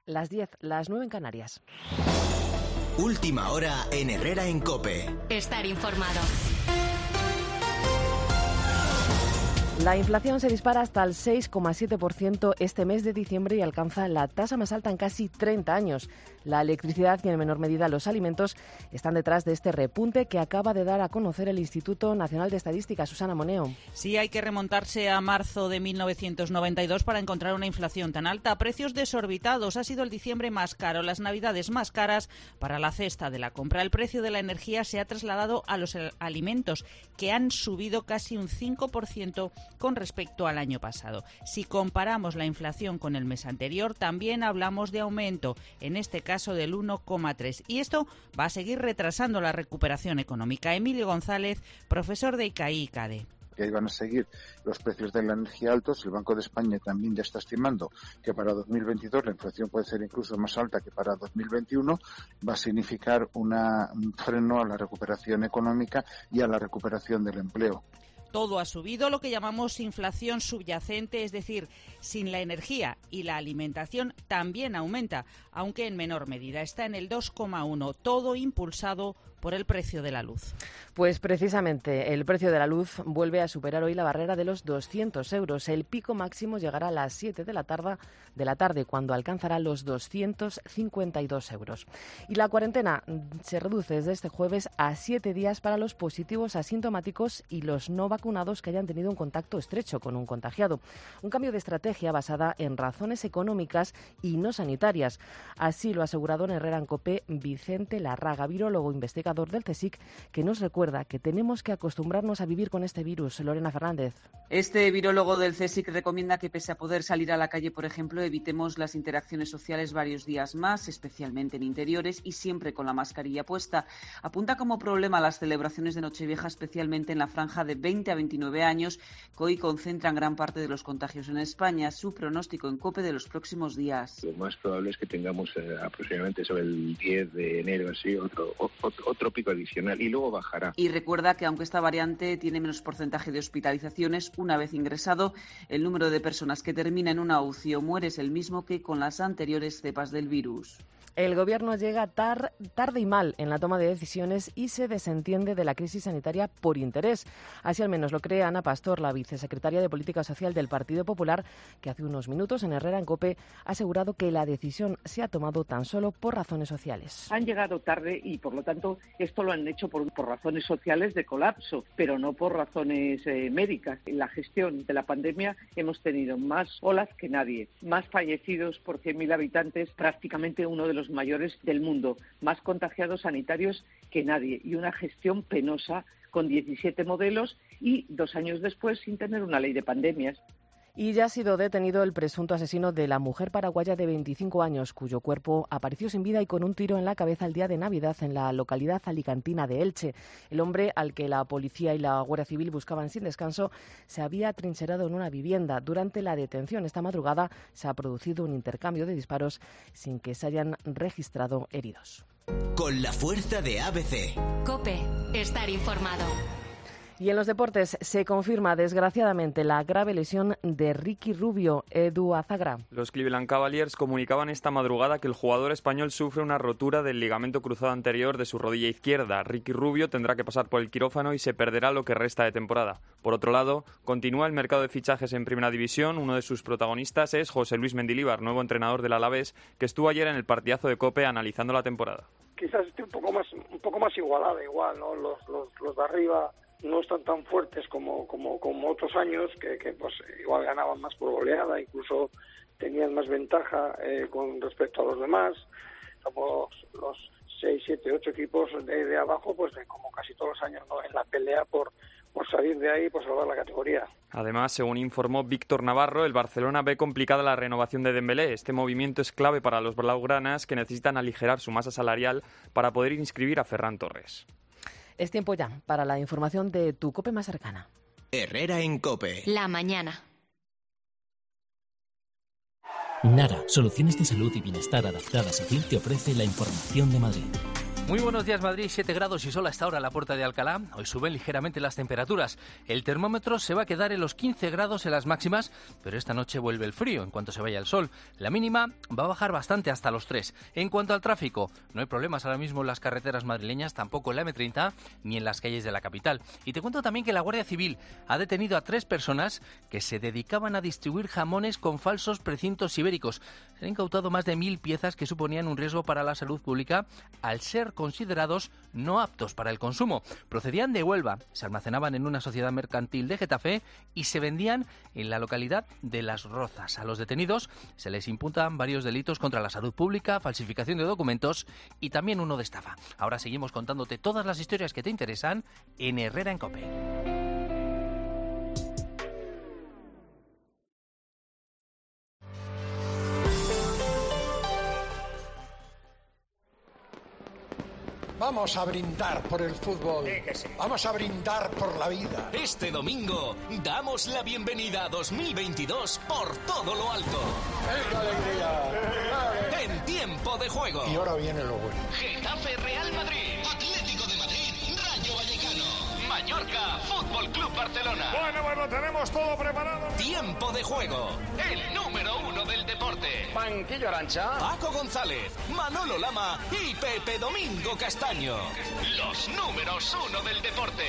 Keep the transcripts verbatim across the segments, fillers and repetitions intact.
Las diez, las nueve en Canarias. Última hora en Herrera en COPE. Estar informado. La inflación se dispara hasta el seis coma siete por ciento este mes de diciembre y alcanza la tasa más alta en casi treinta años. La electricidad y en menor medida los alimentos están detrás de este repunte que acaba de dar a conocer el Instituto Nacional de Estadística. Susana Moneo. Sí, hay que remontarse a marzo de mil novecientos noventa y dos para encontrar una inflación tan alta. Precios desorbitados. Ha sido el diciembre más caro, las navidades más caras para la cesta de la compra. El precio de la energía se ha trasladado a los alimentos, que han subido casi un cinco por ciento con respecto al año pasado. Si comparamos la inflación con el mes anterior, también hablamos de aumento, en este caso del uno coma tres. Y esto va a seguir retrasando la recuperación económica. Emilio González, profesor de I C A I y CADE. Que iban a seguir los precios de la energía altos. El Banco de España también ya está estimando que para dos mil veintidós la inflación puede ser incluso más alta que para dos mil veintiuno. Va a significar una, un freno a la recuperación económica y a la recuperación del empleo. Todo ha subido, lo que llamamos inflación subyacente, es decir, sin la energía y la alimentación también aumenta, aunque en menor medida. Está en el dos coma uno, todo impulsado por el precio de la luz. Pues precisamente el precio de la luz vuelve a superar hoy la barrera de los doscientos euros. El pico máximo llegará a las siete de la tarde, de la tarde cuando alcanzará los doscientos cincuenta y dos euros. Y la cuarentena se reduce desde este jueves a siete días para los positivos asintomáticos y los no vacunados que hayan tenido un contacto estrecho con un contagiado. Un cambio de estrategia basada en razones económicas y no sanitarias. Así lo ha asegurado en Herrera en COPE Vicente Larraga, virólogo investigador del CSIC, que nos recuerda que tenemos que acostumbrarnos a vivir con este virus. Lorena Fernández. Este virólogo del CSIC recomienda que, pese a poder salir a la calle, por ejemplo, evitemos las interacciones sociales varios días más, especialmente en interiores y siempre con la mascarilla puesta. Apunta como problema las celebraciones de Nochevieja, especialmente en la franja de veinte a veintinueve años, que hoy concentran gran parte de los contagios en España. Su pronóstico en COPE de los próximos días. Lo más probable es que tengamos eh, aproximadamente sobre el diez de enero, así, otro, otro, otro pico adicional y luego bajará. Y recuerda que aunque esta variante tiene menos porcentaje de hospitalizaciones, una vez ingresado, el número de personas que termina en una U C I o muere es el mismo que con las anteriores cepas del virus. El Gobierno llega tar, tarde y mal en la toma de decisiones y se desentiende de la crisis sanitaria por interés. Así al menos lo cree Ana Pastor, la vicesecretaria de Política Social del Partido Popular, que hace unos minutos en Herrera en COPE ha asegurado que la decisión se ha tomado tan solo por razones sociales. Han llegado tarde y, por lo tanto, esto lo han hecho por, por razones sociales de colapso, pero no por razones eh, médicas. En la gestión de la pandemia hemos tenido más olas que nadie, más fallecidos por cien mil habitantes, prácticamente uno de los mayores del mundo, más contagiados sanitarios que nadie y una gestión penosa con diecisiete modelos y dos años después sin tener una ley de pandemias. Y ya ha sido detenido el presunto asesino de la mujer paraguaya de veinticinco años, cuyo cuerpo apareció sin vida y con un tiro en la cabeza el día de Navidad en la localidad alicantina de Elche. El hombre, al que la policía y la Guardia Civil buscaban sin descanso, se había atrincherado en una vivienda. Durante la detención esta madrugada se ha producido un intercambio de disparos sin que se hayan registrado heridos. Con la fuerza de A B C. COPE. Estar informado. Y en los deportes se confirma desgraciadamente la grave lesión de Ricky Rubio. Edu Azagra. Los Cleveland Cavaliers comunicaban esta madrugada que el jugador español sufre una rotura del ligamento cruzado anterior de su rodilla izquierda. Ricky Rubio tendrá que pasar por el quirófano y se perderá lo que resta de temporada. Por otro lado, continúa el mercado de fichajes en Primera División. Uno de sus protagonistas es José Luis Mendilibar, nuevo entrenador del Alavés, que estuvo ayer en el partidazo de COPE analizando la temporada. Quizás esté un poco más un poco más igualada, igual, ¿no? Los, los, los de arriba no están tan fuertes como como como otros años, que, que pues igual ganaban más por goleada, incluso tenían más ventaja eh, con respecto a los demás. Somos los seis, siete, ocho equipos de, de abajo, pues de, como casi todos los años, ¿no? En la pelea por por salir de ahí, por salvar la categoría. Además, según informó Víctor Navarro, el Barcelona ve complicada la renovación de Dembélé. Este movimiento es clave para los blaugranas, que necesitan aligerar su masa salarial para poder inscribir a Ferran Torres. Es tiempo ya para la información de tu COPE más cercana. Herrera en COPE. La mañana. Nara, soluciones de salud y bienestar adaptadas a ti, te ofrece la información de Madrid. Muy buenos días, Madrid, siete grados y sol a esta hora a la puerta de Alcalá. Hoy suben ligeramente las temperaturas. El termómetro se va a quedar en los quince grados en las máximas, pero esta noche vuelve el frío en cuanto se vaya el sol. La mínima va a bajar bastante hasta los tres. En cuanto al tráfico, no hay problemas ahora mismo en las carreteras madrileñas, tampoco en la eme treinta ni en las calles de la capital. Y te cuento también que la Guardia Civil ha detenido a tres personas que se dedicaban a distribuir jamones con falsos precintos ibéricos. Se han incautado más de mil piezas que suponían un riesgo para la salud pública al ser considerados no aptos para el consumo. Procedían de Huelva, se almacenaban en una sociedad mercantil de Getafe y se vendían en la localidad de Las Rozas. A los detenidos se les imputan varios delitos contra la salud pública, falsificación de documentos y también uno de estafa. Ahora seguimos contándote todas las historias que te interesan en Herrera en COPE. Vamos a brindar por el fútbol. Sí. Vamos a brindar por la vida. Este domingo damos la bienvenida a dos mil veintidós por todo lo alto. ¡Qué alegría! En tiempo de juego. Y ahora viene lo bueno. Getafe Real Madrid. Atlético de Madrid. Rayo Vallecano. Mallorca. Fútbol Club Barcelona. Bueno, bueno, tenemos todo preparado. Tiempo de juego. El número uno del deporte. Banquillo Arancha. Paco González, Manolo Lama y Pepe Domingo Castaño. Los números uno del deporte.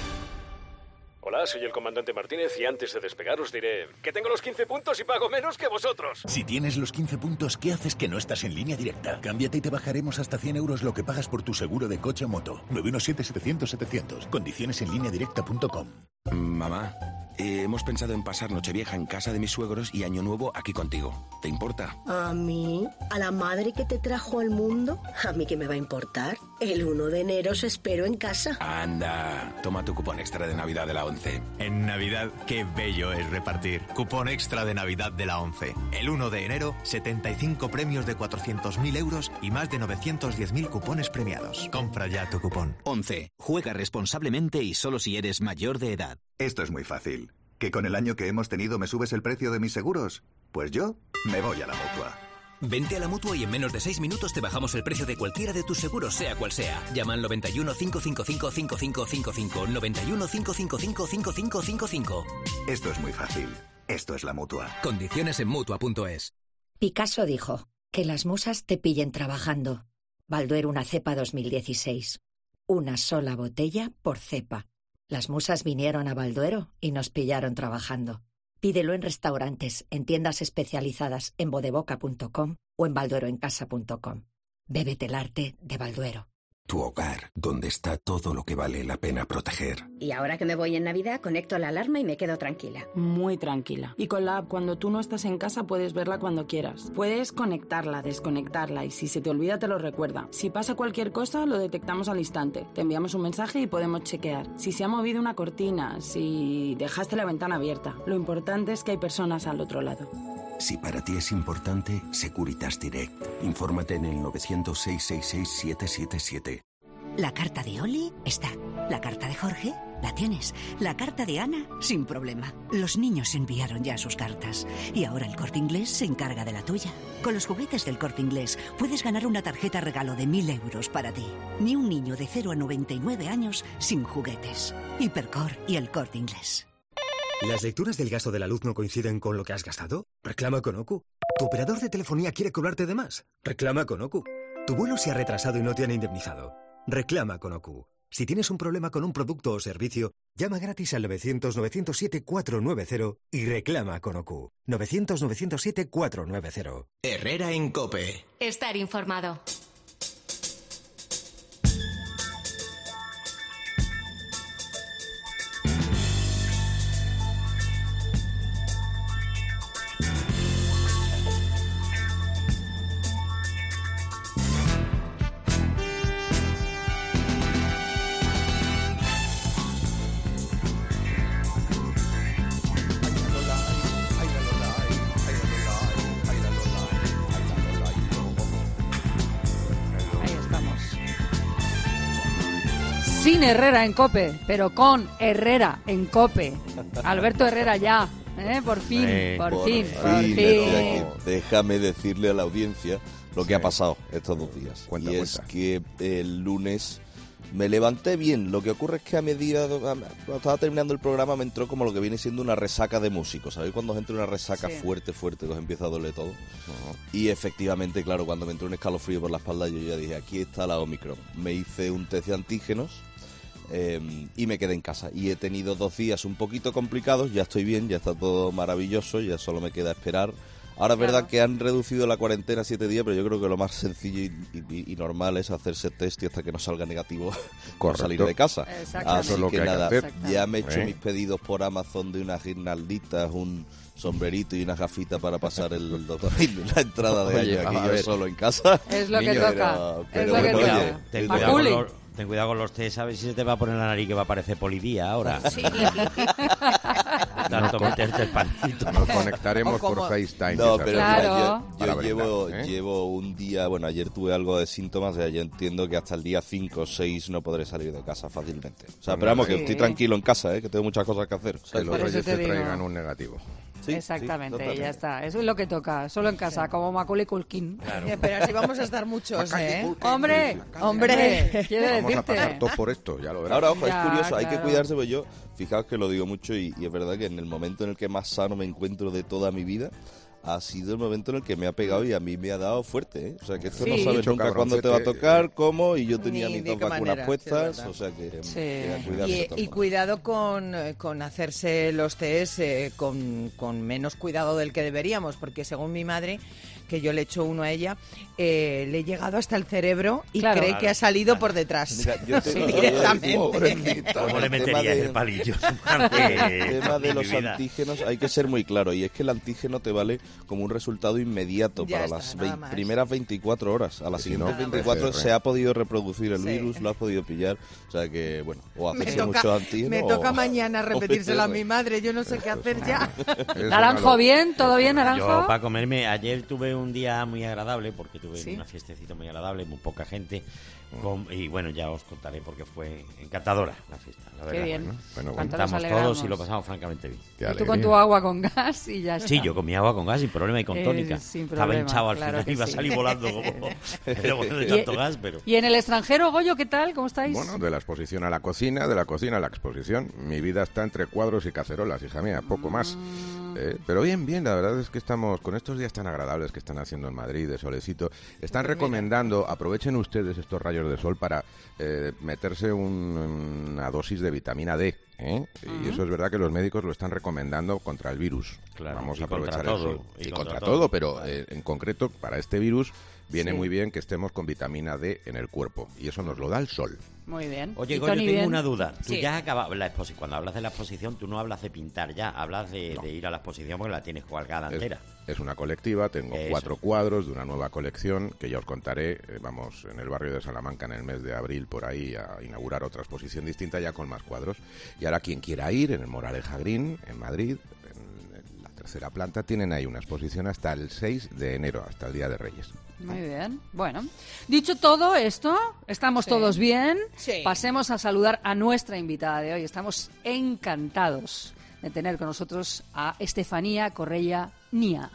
Hola, soy el comandante Martínez y antes de despegar os diré que tengo los quince puntos y pago menos que vosotros. Si tienes los quince puntos, ¿qué haces que no estás en Línea Directa? Cámbiate y te bajaremos hasta cien euros lo que pagas por tu seguro de coche o moto. nueve uno siete, setecientos, setecientos. Condiciones en línea directa punto com. Mamá, eh, hemos pensado en pasar Nochevieja en casa de mis suegros y Año Nuevo aquí contigo. ¿Te importa? ¿A mí? ¿A la madre que te trajo al mundo? ¿A mí qué me va a importar? El uno de enero os espero en casa. Anda, toma tu cupón extra de Navidad de la ONCE. En Navidad, qué bello es repartir. Cupón extra de Navidad de la ONCE. El uno de enero, setenta y cinco premios de cuatrocientos mil euros y más de novecientos diez mil cupones premiados. Compra ya tu cupón. ONCE. Juega responsablemente y solo si eres mayor de edad. Esto es muy fácil. ¿Que con el año que hemos tenido me subes el precio de mis seguros? Pues yo me voy a la Mutua. Vente a la Mutua y en menos de seis minutos te bajamos el precio de cualquiera de tus seguros, sea cual sea. Llama al noventa y uno, cinco cinco cinco, cinco cinco cinco cinco, noventa y uno, cinco cinco cinco, cinco cinco cinco cinco. Esto es muy fácil. Esto es la Mutua. Condiciones en Mutua punto es. Picasso dijo, que las musas te pillen trabajando. Balduero una cepa dos mil dieciséis. Una sola botella por cepa. Las musas vinieron a Balduero y nos pillaron trabajando. Pídelo en restaurantes, en tiendas especializadas en bodeboca punto com o en baldueroencasa punto com. Bébete el arte de Balduero. Tu hogar, donde está todo lo que vale la pena proteger. Y ahora que me voy en Navidad, conecto la alarma y me quedo tranquila. Muy tranquila. Y con la app, cuando tú no estás en casa, puedes verla cuando quieras. Puedes conectarla, desconectarla y si se te olvida te lo recuerda. Si pasa cualquier cosa, lo detectamos al instante. Te enviamos un mensaje y podemos chequear. Si se ha movido una cortina, si dejaste la ventana abierta. Lo importante es que hay personas al otro lado. Si para ti es importante, Securitas Direct. Infórmate en el novecientos, seiscientos sesenta y seis, setecientos setenta y siete. La carta de Oli está. La carta de Jorge la tienes. La carta de Ana, sin problema. Los niños enviaron ya sus cartas. Y ahora el Corte Inglés se encarga de la tuya. Con los juguetes del Corte Inglés puedes ganar una tarjeta regalo de mil euros para ti. Ni un niño de cero a noventa y nueve años sin juguetes. Hipercor y el Corte Inglés. ¿Las lecturas del gasto de la luz no coinciden con lo que has gastado? Reclama con Ocu. ¿Tu operador de telefonía quiere cobrarte de más? Reclama con Ocu. ¿Tu vuelo se ha retrasado y no te han indemnizado? Reclama con Ocu. Si tienes un problema con un producto o servicio, llama gratis al novecientos, novecientos siete, cuatrocientos noventa y reclama con Ocu. novecientos, novecientos siete, cuatrocientos noventa. Herrera en COPE. Estar informado. Sin Herrera en COPE, pero con Herrera en COPE. Alberto Herrera ya, ¿eh? Por fin, eh, por, por fin, fin, por fin. Déjame, déjame decirle a la audiencia lo que sí. ha pasado estos dos días. Cuenta, y cuenta. es que el lunes me levanté bien. Lo que ocurre es que a medida, cuando estaba terminando el programa, me entró como lo que viene siendo una resaca de músicos. ¿Sabéis cuando os entra una resaca sí. fuerte, fuerte, que os empieza a doler todo? Uh-huh. Y efectivamente, claro, cuando me entró un escalofrío por la espalda, yo ya dije, aquí está la Omicron. Me hice un test de antígenos eh, y me quedé en casa. Y he tenido dos días un poquito complicados, ya estoy bien, ya está todo maravilloso, ya solo me queda esperar. Ahora es claro. verdad que han reducido la cuarentena a siete días, pero yo creo que lo más sencillo y, y, y normal es hacerse test y hasta que no salga negativo no salir de casa. Así Eso es lo que, que nada, hay que hacer. ya me he hecho ¿Eh? mis pedidos por Amazon de unas guirnalditas, un sombrerito y unas gafitas para pasar el doctor la entrada de Oye, año aquí a yo ver. solo en casa. Es lo que Niño, toca. Era, es pero lo bueno, que oye, toca. Ten cuidado, con los, ten cuidado con los test, ¿sabes? Si se te va a poner la nariz que va a parecer polidía ahora. Sí. Tanto meterte el pancito. Nos conectaremos por FaceTime. No, pero claro. mira, yo, yo llevo, ¿eh? llevo un día, bueno, ayer tuve algo de síntomas, o sea, yo entiendo que hasta el día cinco o seis no podré salir de casa fácilmente. O sea, Pues pero vamos, sí. que estoy tranquilo en casa, ¿eh? Que tengo muchas cosas que hacer. O sea, Que los Por eso reyes te te digo. traigan un negativo. sí, Exactamente, sí, ya está. Eso es lo que toca, solo en casa, como Macaulay Culkin. Claro. Oye, pero así vamos a estar muchos, ¿eh? Hombre, hombre, quiero Vamos a decirte. pasar todos por esto, ya lo verás. Ahora, ojo, Ya, es curioso, hay claro. que cuidarse, pues yo, fijaos que lo digo mucho y, y es verdad que en el momento en el que más sano me encuentro de toda mi vida, ha sido el momento en el que me ha pegado y a mí me ha dado fuerte, ¿eh? O sea, que esto Sí. no sabes Mucho nunca cuándo te va a cabroncete, tocar, cómo, y yo tenía Ni mis de dos qué vacunas manera, puestas, sí, es o sea que, Sí. que a cuidarse de Y, todas y formas. cuidado con, con hacerse los test eh, con, con menos cuidado del que deberíamos, porque según mi madre, que yo le echo uno a ella, eh, le he llegado hasta el cerebro y Claro. cree Claro. que ha salido por detrás. Mira, yo te- Sí, yo- yo- directamente. pobrecita, ¿Cómo le el tema meterías de- el palillo? El tema de Mi los vida. antígenos hay que ser muy claro, y es que el antígeno te vale como un resultado inmediato Ya para está, las nada vein- más. primeras veinticuatro horas. A las Si siguientes no, veinticuatro P C R. se ha podido reproducir el Sí. virus, lo has podido pillar, o sea que, bueno, o Me hacerse toca, mucho antígeno me o- toca mañana o repetírselo a P C R. mi madre, yo no sé qué hacer ya. Es Naranjo, una bien, todo bien, Yo, Naranjo. para comerme, ayer tuve un día muy agradable, porque tuve ¿Sí? una fiestecita muy agradable, muy poca gente, con- y bueno, ya os contaré porque fue encantadora la fiesta, la Qué verdad. bien. Bueno, bueno, Cuánto nos Cantamos alegramos. todos y lo pasamos francamente bien. Qué Y tú alegría. con tu agua con gas y ya está. Sí, yo comía agua con gas sin problema y con Eh, tónica. sin Estaba problema, hinchado al claro final, que iba a sí. salir volando como... Pero bueno, de Y- tanto gas, pero... ¿Y en el extranjero, Goyo, qué tal? ¿Cómo estáis? Bueno, de la exposición a la cocina, de la cocina a la exposición. Mi vida está entre cuadros y cacerolas, hija mía, poco más. Eh, pero bien, bien, la verdad es que estamos con estos días tan agradables que están haciendo en Madrid, de solecito. Están recomendando, aprovechen ustedes estos rayos de sol para eh, meterse un- una dosis de vitamina D. ¿eh? Y eso es verdad que los médicos lo están recomendando contra el virus. Claro, Vamos y a aprovechar contra el todo, sol. y Y, contra contra, todo. todo, pero eh, en concreto para este virus viene Sí. muy bien que estemos con vitamina D en el cuerpo. Y eso nos lo da el sol. Muy bien. Oye, ¿Y Goyo, Tony tengo bien? una duda. Tú Sí. ya has acabado la exposición. Cuando hablas de la exposición, tú no hablas de pintar ya, hablas de, de ir a la exposición porque la tienes colgada Es, entera. es una colectiva, tengo Eso. cuatro cuadros de una nueva colección que ya os contaré. Eh, vamos en el barrio de Salamanca en el mes de abril por ahí a inaugurar otra exposición distinta ya con más cuadros. Y ahora quien quiera ir en el Moraleja Green, en Madrid, en la tercera planta, tienen ahí una exposición hasta el seis de enero, hasta el Día de Reyes. Muy bien. Bueno, dicho todo esto, estamos Sí. todos bien. Sí. Pasemos a saludar a nuestra invitada de hoy. Estamos encantados de tener con nosotros a Estefanía Correia Nia.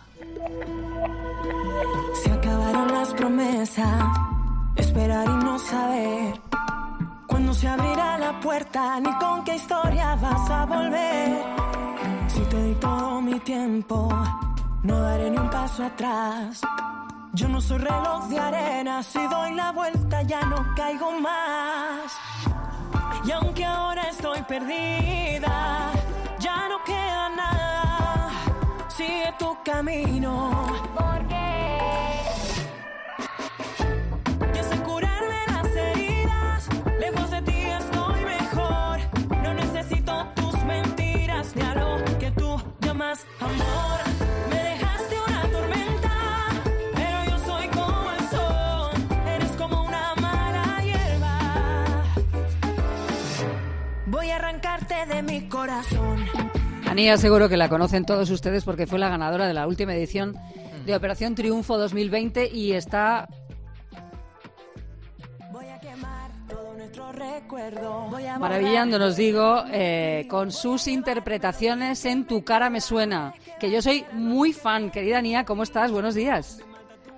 Se acabaron las promesas, esperar y no saber cuándo se abrirá la puerta, ni con qué historia vas a volver. Si te di todo mi tiempo, no daré ni un paso atrás. Yo no soy reloj de arena, si doy la vuelta ya no caigo más. Y aunque ahora estoy perdida, ya no queda nada. Sigue tu camino. Porque yo sé curarme las heridas. Lejos de ti estoy mejor. No necesito tus mentiras ni a lo que tú llamas amor. Me dejaste una tormenta, pero yo soy como el sol. Eres como una mala hierba. Voy a arrancarte de mi corazón. A Nia seguro que la conocen todos ustedes porque fue la ganadora de la última edición de Operación Triunfo dos mil veinte y está... maravillándonos, digo, eh, con sus interpretaciones en Tu cara me suena, que yo soy muy fan. Querida Nia, ¿cómo estás? Buenos días.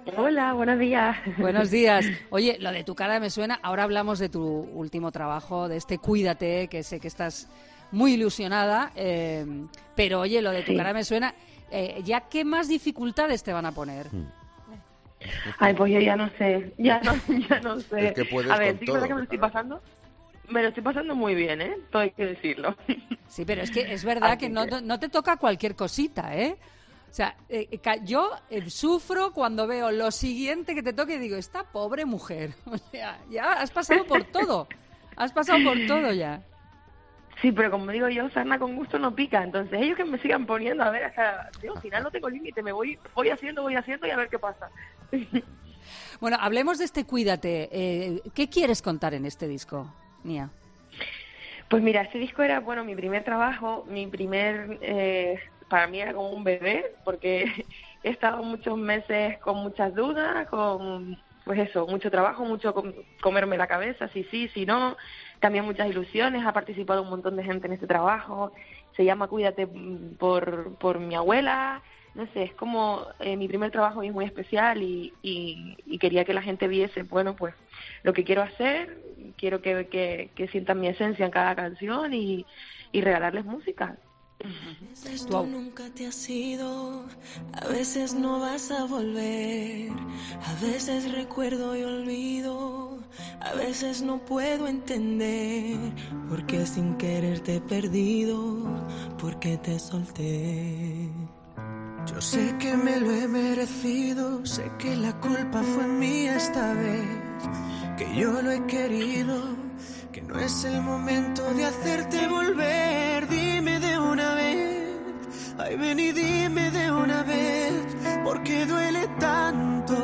Hola, buenos días. Buenos días. Oye, lo de Tu cara me suena. Ahora hablamos de tu último trabajo, de este Cuídate, que sé que estás muy ilusionada. Eh, pero oye, lo de Tu Sí. cara me suena. Eh, ¿Ya qué más dificultades te van a poner? Ay, pues yo ya no sé, ya no, ya no sé. Es que puedes a ver, con sí que es verdad todo, que me lo estoy pasando, me lo estoy pasando muy bien, ¿eh? Todo hay que decirlo. Sí, pero es que es verdad Así que no, que- no te toca cualquier cosita, ¿eh? O sea, eh, ca- yo eh, sufro cuando veo lo siguiente que te toque y digo, esta pobre mujer. O sea, ya has pasado por todo. Has pasado por todo ya. Sí, pero como digo yo, sarna con gusto no pica, entonces ellos que me sigan poniendo, a ver, hasta digo, al final no tengo límite, me voy voy haciendo, voy haciendo y a ver qué pasa. Bueno, hablemos de este Cuídate. Eh, ¿Qué quieres contar en este disco, Nia? Pues mira, este disco era, bueno, mi primer trabajo, mi primer, eh, para mí era como un bebé, porque he estado muchos meses con muchas dudas, con, pues eso, mucho trabajo, mucho com- comerme la cabeza, si sí, si no, también muchas ilusiones, ha participado un montón de gente en este trabajo, se llama Cuídate mm, por, por mi abuela, no sé, es como eh, mi primer trabajo y es muy especial y, y, y quería que la gente viese, bueno, pues lo que quiero hacer, quiero que, que, que sientan mi esencia en cada canción y, y regalarles música. A veces tú nunca te has ido, a veces no vas a volver, a veces recuerdo y olvido, a veces no puedo entender por qué sin querer te he perdido, por qué te solté. Yo sé que me lo he merecido, sé que la culpa fue mía esta vez, que yo lo he querido, que no es el momento de hacerte volver. Dime de una vez, ay ven y dime de una vez, porque duele tanto,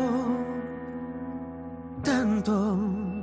tanto.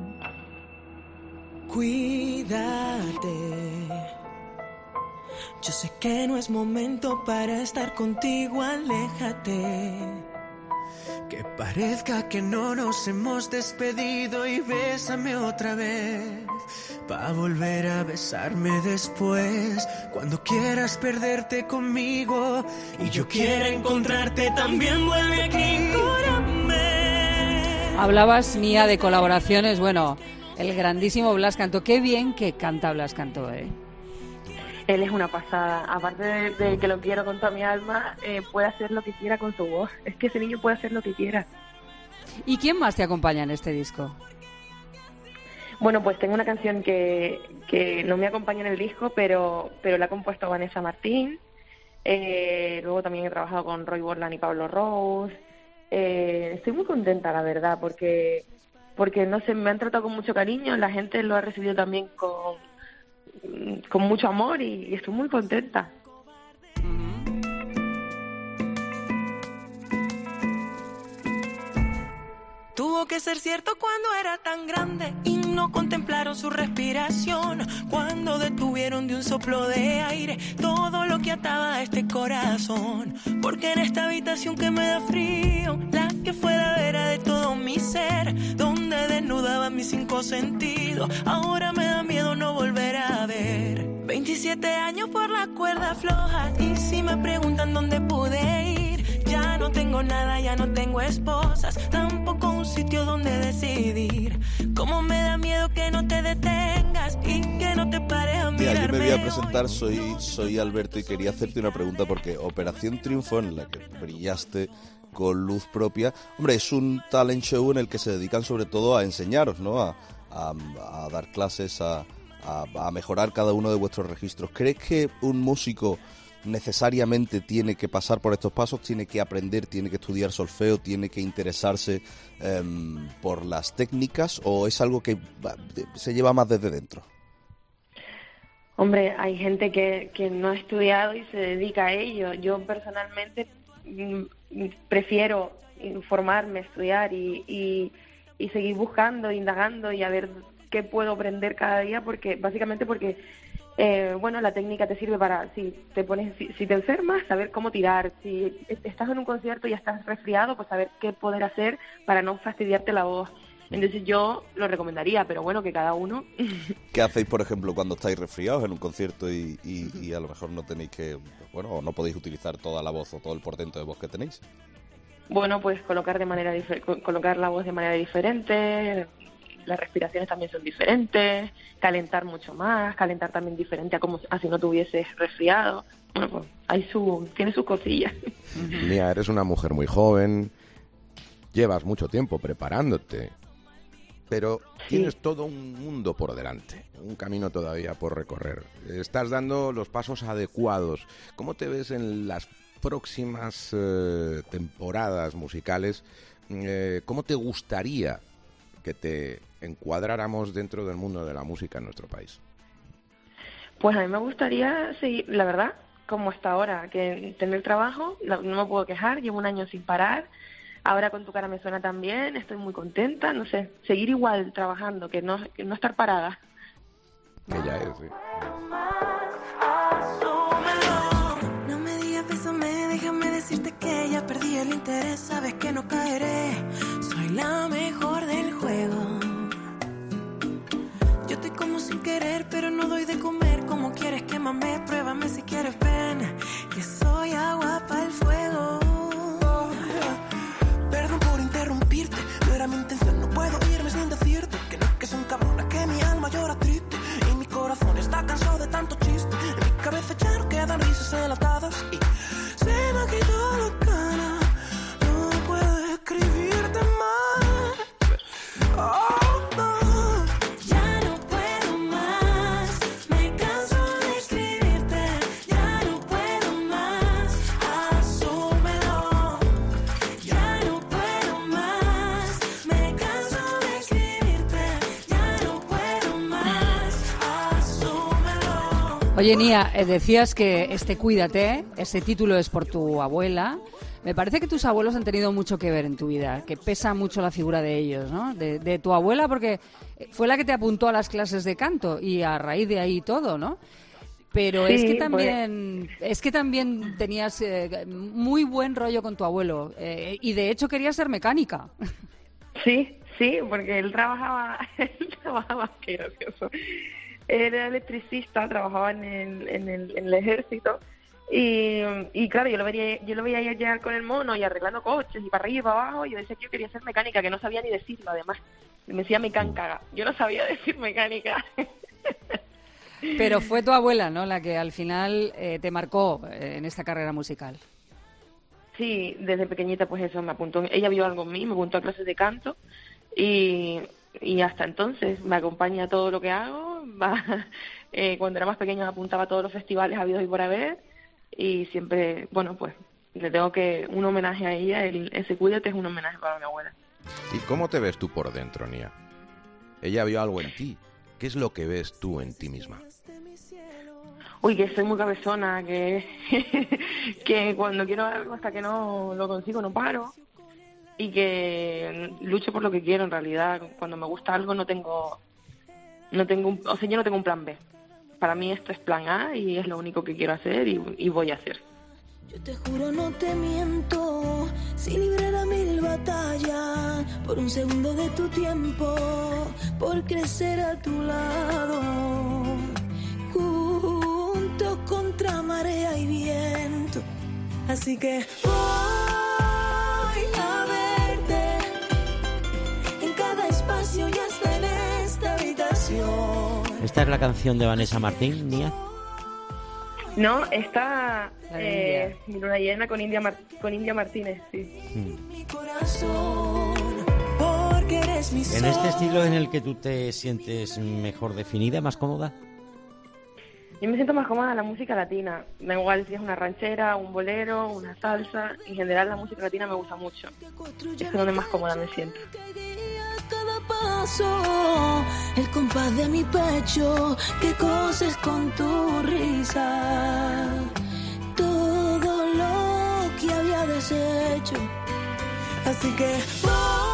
Cuídate. Yo sé que no es momento para estar contigo, aléjate. Que parezca que no nos hemos despedido y bésame otra vez, pa' volver a besarme después. Cuando quieras perderte conmigo y yo quiera encontrarte, también vuelve aquí, cúrame. Hablabas, Nia, de colaboraciones. Bueno, el grandísimo Blas Cantó. Qué bien que canta Blas Cantó, ¿eh? Él es una pasada, aparte de, de que lo quiero con toda mi alma, eh, puede hacer lo que quiera con su voz, es que ese niño puede hacer lo que quiera. ¿Y quién más te acompaña en este disco? Bueno, pues tengo una canción que, que no me acompaña en el disco, pero, pero la ha compuesto Vanessa Martín, eh, luego también he trabajado con Roy Borland y Pablo Rose, eh, estoy muy contenta, la verdad, porque, porque no sé, me han tratado con mucho cariño, la gente lo ha recibido también con... con mucho amor y, y estoy muy contenta. Tuvo que ser cierto cuando era tan grande y no contemplaron su respiración, cuando detuvieron de un soplo de aire todo lo que ataba a este corazón. Porque en esta habitación que me da frío, la que fue la vera de todo mi ser, donde desnudaba mis cinco sentidos, ahora me da miedo no volver a ver. veintisiete años por la cuerda floja, y si me preguntan dónde pude ir, ya no tengo nada, ya no tengo esposas, tampoco un sitio donde decidir. Cómo me da miedo que no te detengas y que no te pares a Mira, yo mirarme. me voy a presentar, soy, soy Alberto y quería hacerte una pregunta porque Operación Triunfo, en la que brillaste con luz propia, hombre, es un talent show en el que se dedican sobre todo a enseñaros, ¿no? A, a, a dar clases, a, a, a mejorar cada uno de vuestros registros. ¿Crees que un músico necesariamente tiene que pasar por estos pasos, tiene que aprender, tiene que estudiar solfeo, tiene que interesarse eh, por las técnicas, o es algo que va, de, se lleva más desde dentro? Hombre, hay gente que, que no ha estudiado y se dedica a ello. Yo personalmente mm, prefiero informarme, estudiar y, y, y seguir buscando, indagando y a ver qué puedo aprender cada día, porque básicamente porque Eh, bueno, la técnica te sirve para, si te pones, si, si te enfermas, saber cómo tirar. Si estás en un concierto y ya estás resfriado, pues saber qué poder hacer para no fastidiarte la voz. Entonces yo lo recomendaría, pero bueno, que cada uno... ¿Qué hacéis, por ejemplo, cuando estáis resfriados en un concierto y, y, y a lo mejor no tenéis que, bueno, o no podéis utilizar toda la voz o todo el portento de voz que tenéis? bueno, pues colocar de manera difer- colocar la voz de manera diferente, las respiraciones también son diferentes, calentar mucho más, calentar también diferente a como a si no tuvieses resfriado. Bueno, pues hay su, tiene sus cosillas. Nia, eres una mujer muy joven, llevas mucho tiempo preparándote, pero sí. Tienes todo un mundo por delante, un camino todavía por recorrer. Estás dando los pasos adecuados. ¿Cómo te ves en las próximas eh, temporadas musicales? Eh, ¿Cómo te gustaría que te encuadráramos dentro del mundo de la música en nuestro país? Pues a mí me gustaría seguir, la verdad, como hasta ahora, que tener trabajo, no me puedo quejar, llevo un año sin parar, ahora con Tu cara me suena también, estoy muy contenta, no sé, seguir igual trabajando, que no, que no estar parada. Que ya es, sí. No me digas bésame, déjame decirte que ya perdí el interés, sabes que no caeré, soy la mejor del juego. Yo te como sin querer, pero no doy de comer, como quieres quémame, pruébame si quieres, ven, que soy agua para el fuego. Perdón por interrumpirte, no era mi intención, no puedo irme sin decirte que no es que son cabronas, que mi alma llora triste y mi corazón está cansado de tanto chiste. En mi cabeza ya no quedan risas enlatadas y se me ha quitado la cara, no puedo escribirte más. Oh, no. Ya no puedo más, me canso de escribirte, ya no puedo más, asúmelo. Ya no puedo más, me canso de escribirte, ya no puedo más, asúmelo. Oye, Nia, eh, decías que este Cuídate, ese título es por tu abuela. Me parece que tus abuelos han tenido mucho que ver en tu vida, que pesa mucho la figura de ellos, ¿no? De, de tu abuela, porque fue la que te apuntó a las clases de canto y a raíz de ahí todo, ¿no? Pero Sí, es que también es que también tenías eh, muy buen rollo con tu abuelo eh, y de hecho querías ser mecánica. Sí, sí, porque él trabajaba, él trabajaba, qué gracioso. Era electricista, trabajaba en el, en el, en el ejército y, y claro, yo lo veía, yo lo veía llegar con el mono y arreglando coches y para arriba y para abajo y yo decía que yo quería ser mecánica, que no sabía ni decirlo además. Me decía mecánica, yo no sabía decir mecánica. Pero fue tu abuela, ¿no?, la que al final eh, te marcó eh, en esta carrera musical. Sí, desde pequeñita pues eso, me apuntó, ella vio algo en mí, me apuntó a clases de canto y, y hasta entonces me acompaña a todo lo que hago. Va, eh, cuando era más pequeña me apuntaba a todos los festivales habidos y por haber y siempre, bueno, pues le tengo que un homenaje a ella, el, ese Cuídate es un homenaje para mi abuela. ¿Y cómo te ves tú por dentro, Nia? Ella vio algo en ti. ¿Qué es lo que ves tú en ti misma? Uy, que soy muy cabezona, que, que cuando quiero algo hasta que no lo consigo no paro y que lucho por lo que quiero en realidad. Cuando me gusta algo no tengo, no tengo un, o sea, yo no tengo un plan B. Para mí esto es plan A y es lo único que quiero hacer y, y voy a hacer. Yo te juro no te miento, si librara mil batallas por un segundo de tu tiempo, por crecer a tu lado, juntos contra marea y viento. Así que voy a verte en cada espacio y hasta en esta habitación. ¿Esta es la canción de Vanessa Martín, Nia? No, está eh, Luna Llena con India, Mar- con India Martínez, sí. Hmm. Mi corazón, porque eres mi sol. ¿En este estilo en el que tú te sientes mejor definida, más cómoda? Yo me siento más cómoda en la música latina. Me da igual si es una ranchera, un bolero, una salsa. En general la música latina me gusta mucho. Es donde más cómoda me siento. Cada paso, el compás de mi pecho, que coses con tu risa, todo lo que había deshecho. Así que voy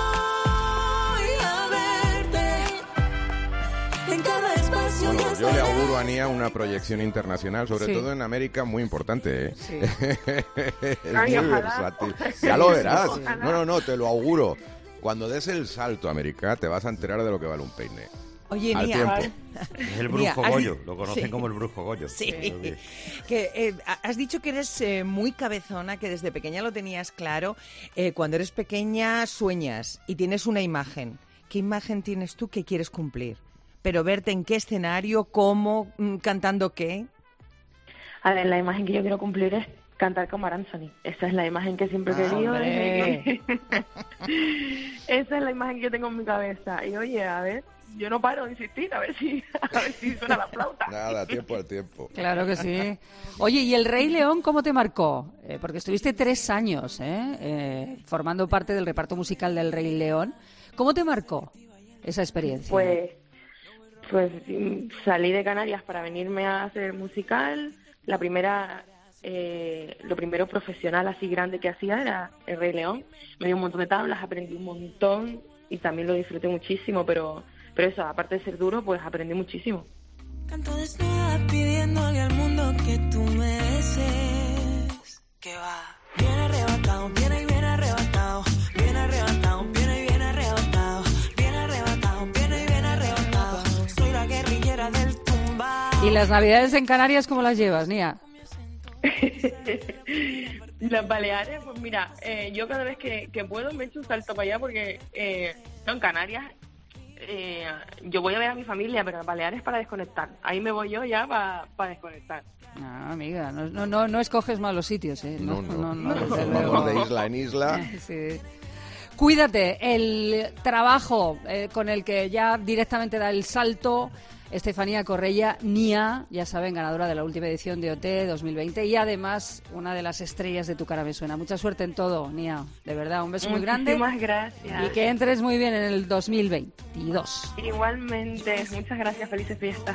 a verte en cada espacio. Bueno, y yo le hasta auguro a Nia una proyección internacional, sobre Sí. todo en América, muy importante, ¿eh? Sí. Es Ay, muy ojalá. versátil. Ya lo verás. Ojalá. No, no, no, te lo auguro. Cuando des el salto a América te vas a enterar de lo que vale un peine. Oye, al Nia, tiempo. Es el Nia, brujo has- Goyo, lo conocen sí. como el brujo Goyo. Sí. Eh, Que eh, has dicho que eres eh, muy cabezona, que desde pequeña lo tenías claro. Eh, cuando eres pequeña sueñas y tienes una imagen. ¿Qué imagen tienes tú que quieres cumplir? Pero verte en qué escenario, cómo, mm, cantando qué. A ver, la imagen que yo quiero cumplir es cantar como Aranzoni. Esa es la imagen que siempre he querido. ¡Hombre! desde que- Esa es la imagen que yo tengo en mi cabeza. Y oye, a ver, yo no paro de insistir, a ver si, a ver si suena la flauta. Nada, tiempo al tiempo. Claro que sí. Oye, ¿y el Rey León cómo te marcó? Eh, porque estuviste tres años ¿eh? Eh, formando parte del reparto musical del Rey León. ¿Cómo te marcó esa experiencia? Pues, pues mm, salí de Canarias para venirme a hacer musical. La primera, eh, lo primero profesional así grande que hacía era el Rey León. Me dio un montón de tablas, aprendí un montón y también lo disfruté muchísimo, pero, pero eso, aparte de ser duro, pues aprendí muchísimo. Canto desnuda pidiéndole al mundo que tú me desees. Que va bien arrebatado, viene y bien arrebatado, bien arrebatado, viene y bien arrebatado, bien arrebatado, viene y bien arrebatado. Soy la guerrillera del tumbao. ¿Y las Navidades en Canarias cómo las llevas, Nia? Las Baleares, pues mira, eh, yo cada vez que, que puedo me echo un salto para allá porque eh, no, en Canarias eh, yo voy a ver a mi familia, pero en Baleares para desconectar. Ahí me voy yo ya para para desconectar. Ah, amiga, no, no, no, no escoges mal los sitios, ¿eh? No, no. no, desde Vamos luego. de isla en isla. Sí. Cuídate, el trabajo eh, con el que ya directamente da el salto Estefanía Correia, Nia, ya saben, ganadora de la última edición de O T dos mil veinte y además una de las estrellas de Tu cara me suena. Mucha suerte en todo, Nia, de verdad, un beso muy grande. Muchísimas gracias. Y que entres muy bien en el dos mil veintidós. Igualmente, muchas gracias, felices fiestas.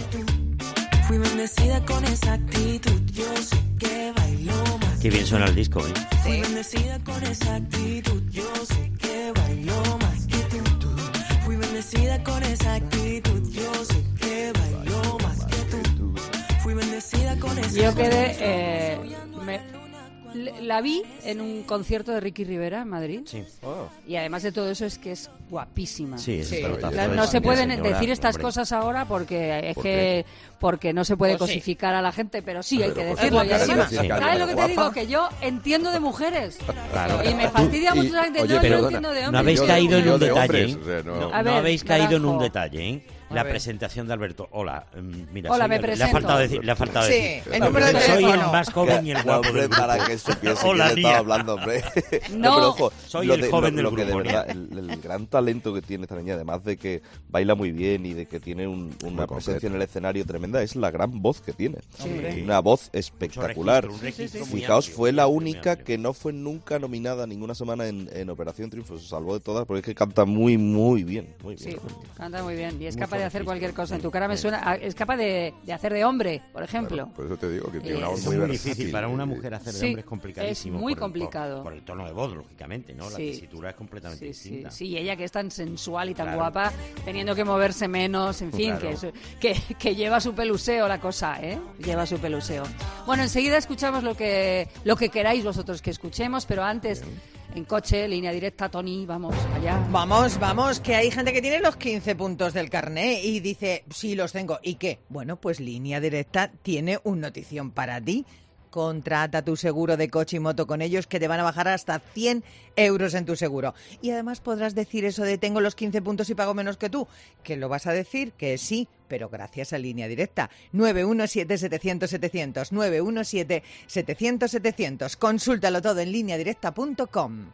Fui bendecida con esa actitud, yo sé que bailó más. Qué bien suena el disco, ¿eh? Fui bendecida con esa actitud, yo sé que bailó más que tú. Fui bendecida con esa actitud, yo sé que bailó más que tú. Fui bendecida con esa Yo quedé, eh, me- la vi en un concierto de Ricky Rivera en Madrid. Sí. Y además de todo eso es que es guapísima. Sí, es un pelotazo La- de no se señora, pueden señora, decir estas hombre. cosas ahora porque es ¿Por que porque no se puede Pues sí. cosificar a la gente, pero sí hay Pero que pues decirlo. sí, Y claro, encima, decir que ¿sabes alguien lo que es te guapa? digo? Que yo entiendo de mujeres. Claro. Y me fastidia Y, mucho la gente. oye, no, yo perdona, entiendo de No hombres. habéis yo de- caído en yo un de detalle, hombres, ¿eh? o sea, no- No, A no ver, habéis caído en un Naranjo. detalle, ¿eh? A La ver. presentación de Alberto. Hola, mm, mira, Hola, soy me Alberto. Le ha presento. faltado decir, le ha faltado Sí, decir. el número de Soy teléfono. el más joven y el No, guapo hombre, del grupo. para que supiese Hola, quién Nia. estaba hablando, hombre. No, pero ojo, soy lo el de- joven lo- del lo que de grupo, verdad, el, el gran talento que tiene esta niña, además de que baila muy bien y de que tiene un- una completo. presencia en el escenario tremenda, es la gran voz que tiene. Sí. Una voz espectacular. registro, un registro muy Fijaos, amplio, fue la muy única amplio. que no fue nunca nominada ninguna semana en, en Operación Triunfo. Se salvó de todas porque es que canta muy, muy bien. Muy bien. Sí, canta muy bien y es Mucho capaz de hacer registro. cualquier cosa. En Tu cara me suena, ah, es capaz de, de hacer de hombre, por ejemplo. Claro, por eso te digo que tiene Eh, una voz Es muy muy versátil. difícil para una mujer hacer de Sí, hombre, es complicadísimo. es muy por el- complicado. Por, por el tono de voz, lógicamente, ¿no? La Sí. tesitura es completamente Sí, sí, distinta. sí, ella que es tan sensual y tan Claro. guapa, teniendo que moverse menos, en fin, Claro. que, es- que, que lleva su peluseo la cosa, ¿eh? Lleva su peluseo. Bueno, enseguida escuchamos lo que, lo que queráis vosotros que escuchemos, pero antes, en coche, línea directa, Tony, vamos allá. Vamos, vamos, que hay gente que tiene los quince puntos del carné y dice, sí, los tengo. ¿Y qué? Bueno, pues Línea Directa tiene un notición para ti. Contrata tu seguro de coche y moto con ellos que te van a bajar hasta cien euros en tu seguro. Y además podrás decir eso de tengo los quince puntos y pago menos que tú. Que lo vas a decir que sí, pero gracias a Línea Directa. nueve uno siete, setecientos, setecientos, nueve uno siete, setecientos, setecientos. Consúltalo todo en línea directa punto com.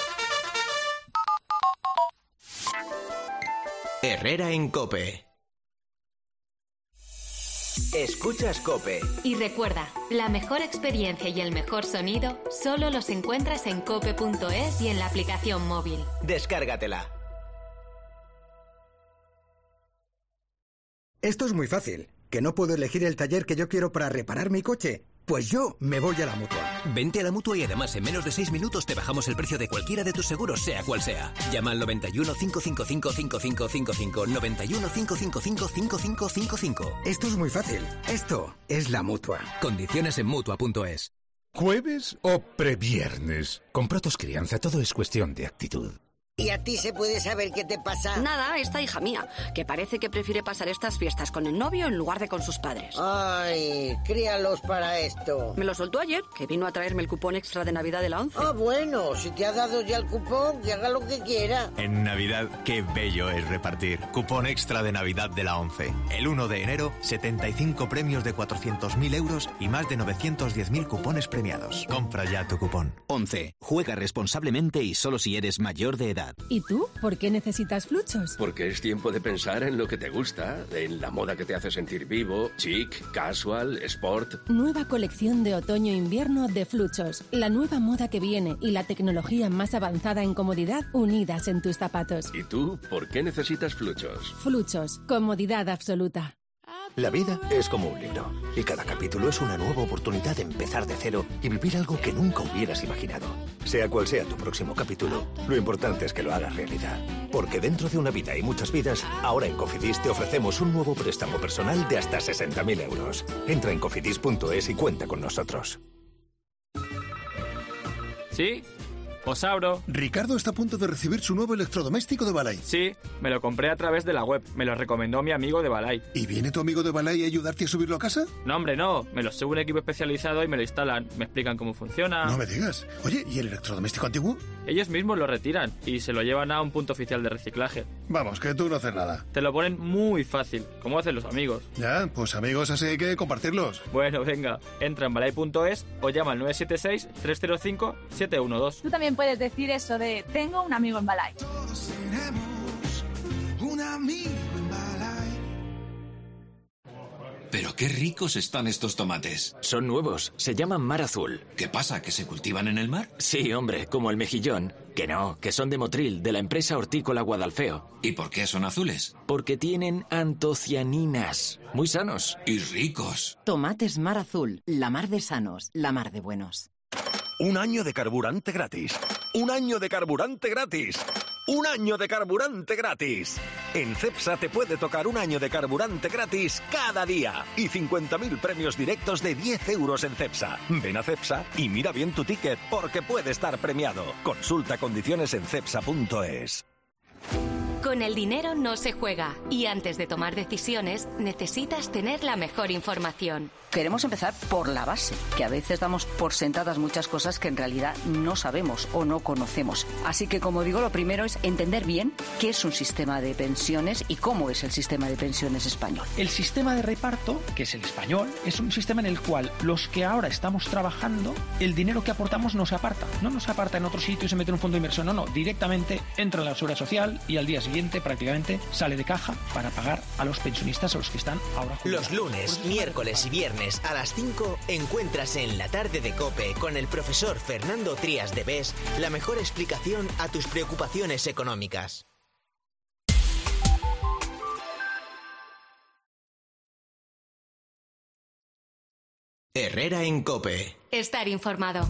Herrera en COPE. Escuchas COPE. Y recuerda, la mejor experiencia y el mejor sonido solo los encuentras en cope punto es y en la aplicación móvil. Descárgatela. Esto es muy fácil. ¿Que no puedo elegir el taller que yo quiero para reparar mi coche? Pues yo me voy a la Mutua. Vente a la Mutua y además en menos de seis minutos te bajamos el precio de cualquiera de tus seguros, sea cual sea. Llama al noventa y uno, cinco cinco cinco, cinco cinco cinco cinco, noventa y uno, cinco cinco cinco, cinco cinco cinco cinco. Esto es muy fácil. Esto es la Mutua. Condiciones en Mutua punto es. ¿Jueves o previernes? Con Protos Crianza todo es cuestión de actitud. ¿Y a ti se puede saber qué te pasa? Nada, esta hija mía, que parece que prefiere pasar estas fiestas con el novio en lugar de con sus padres. Ay, críalos para esto. Me lo soltó ayer, que vino a traerme el cupón extra de Navidad de la once. Ah, bueno, si te ha dado ya el cupón, que haga lo que quiera. En Navidad, qué bello es repartir. Cupón extra de Navidad de la once. El uno de enero, setenta y cinco premios de cuatrocientos mil euros y más de novecientos diez mil cupones premiados. Compra ya tu cupón. once. Juega responsablemente y solo si eres mayor de edad. ¿Y tú? ¿Por qué necesitas Fluchos? Porque es tiempo de pensar en lo que te gusta, en la moda que te hace sentir vivo, chic, casual, sport. Nueva colección de otoño-invierno de Fluchos. La nueva moda que viene y la tecnología más avanzada en comodidad unidas en tus zapatos. ¿Y tú? ¿Por qué necesitas Fluchos? Fluchos. Comodidad absoluta. La vida es como un libro y cada capítulo es una nueva oportunidad de empezar de cero y vivir algo que nunca hubieras imaginado. Sea cual sea tu próximo capítulo, lo importante es que lo hagas realidad. Porque dentro de una vida y muchas vidas, ahora en Cofidis te ofrecemos un nuevo préstamo personal de hasta sesenta mil euros. Entra en cofidis punto es y cuenta con nosotros. ¿Sí? Os abro. Ricardo está a punto de recibir su nuevo electrodoméstico de Balay. Sí, me lo compré a través de la web. Me lo recomendó mi amigo de Balay. ¿Y viene tu amigo de Balay a ayudarte a subirlo a casa? No, hombre, no. Me lo sube un equipo especializado y me lo instalan. Me explican cómo funciona. No me digas. Oye, ¿y el electrodoméstico antiguo? Ellos mismos lo retiran y se lo llevan a un punto oficial de reciclaje. Vamos, que tú no haces nada. Te lo ponen muy fácil, como hacen los amigos. Ya, pues amigos, así hay que compartirlos. Bueno, venga. Entra en balay punto es o llama al nueve siete seis, tres cero cinco, siete uno dos. Tú también puedes decir eso de tengo un amigo en Balay. Todos tenemos un amigo en Balay. Pero qué ricos están estos tomates. Son nuevos, se llaman mar azul. ¿Qué pasa, que se cultivan en el mar? Sí, hombre, como el mejillón. Que no, que son de Motril, de la empresa hortícola Guadalfeo. ¿Y por qué son azules? Porque tienen antocianinas. Muy sanos. Y ricos. Tomates mar azul, la mar de sanos, la mar de buenos. Un año de carburante gratis. Un año de carburante gratis. ¡Un año de carburante gratis! En Cepsa te puede tocar un año de carburante gratis cada día. Y cincuenta mil premios directos de diez euros en Cepsa. Ven a Cepsa y mira bien tu ticket porque puede estar premiado. Consulta condiciones en cepsa punto es. Con el dinero no se juega y antes de tomar decisiones necesitas tener la mejor información. Queremos empezar por la base, que a veces damos por sentadas muchas cosas que en realidad no sabemos o no conocemos. Así que, como digo, lo primero es entender bien qué es un sistema de pensiones y cómo es el sistema de pensiones español. El sistema de reparto, que es el español, es un sistema en el cual los que ahora estamos trabajando, el dinero que aportamos no se aparta. No nos aparta en otro sitio y se mete en un fondo de inversión, no, no. Directamente entra en la seguridad social y al día siguiente prácticamente sale de caja para pagar a los pensionistas a los que están ahora jubilados. Los lunes, miércoles y viernes a las cinco encuentras en La Tarde de COPE con el profesor Fernando Trías de Bes la mejor explicación a tus preocupaciones económicas. Herrera en COPE. Estar informado.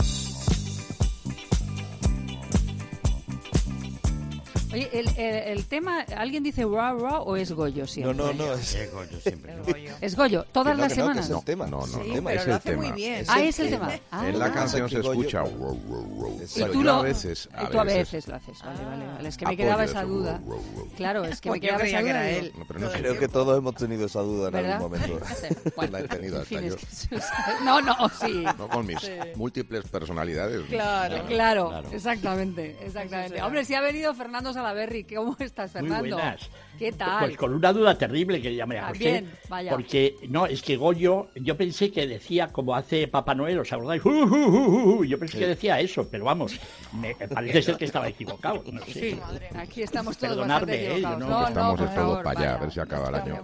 Oye, el, el, el tema, ¿alguien dice raw raw o es Goyo siempre? No, no, no, es, es Goyo siempre. ¿no? ¿Es Goyo? ¿Todas no, las que no, semanas? Que es el tema. No, no, sí, no, pero es lo el hace tema. muy bien. Ah, es el tema. Ah, en la canción se Goyo- escucha wow, wow, wow. Y Pero tú, yo lo, a veces, a y tú a veces veces lo haces, vale, vale, vale. Es que me apoyo quedaba ese esa wow, duda. wow, wow. Claro, es que me Yo quedaba creía esa que duda. era digo, él. No, pero no sé. Creo que todos hemos tenido esa duda en ¿verdad? algún momento. Bueno, La he tenido en fin, hasta yo. es que- No, no, sí. No con mis Sí. múltiples personalidades. Claro, No, claro, claro. exactamente, exactamente. Hombre, si ha venido Fernando Salaberry, ¿cómo estás, Fernando? Muy buenas. ¿Qué tal? Pues con una duda terrible que llamé a José. También, vaya. Porque, no, es que Goyo, yo pensé que decía como hace Papá Noel, ¿os acordáis? Uh, uh, uh, uh, yo pensé Sí. que decía eso, pero vamos, me parece ser que estaba equivocado. No sé. Sí, aquí estamos todos Perdonadme, bastante ¿eh? Yo equivocados. no- No, no, Estamos por de todo favor, para allá, a vaya. ver si acaba el año.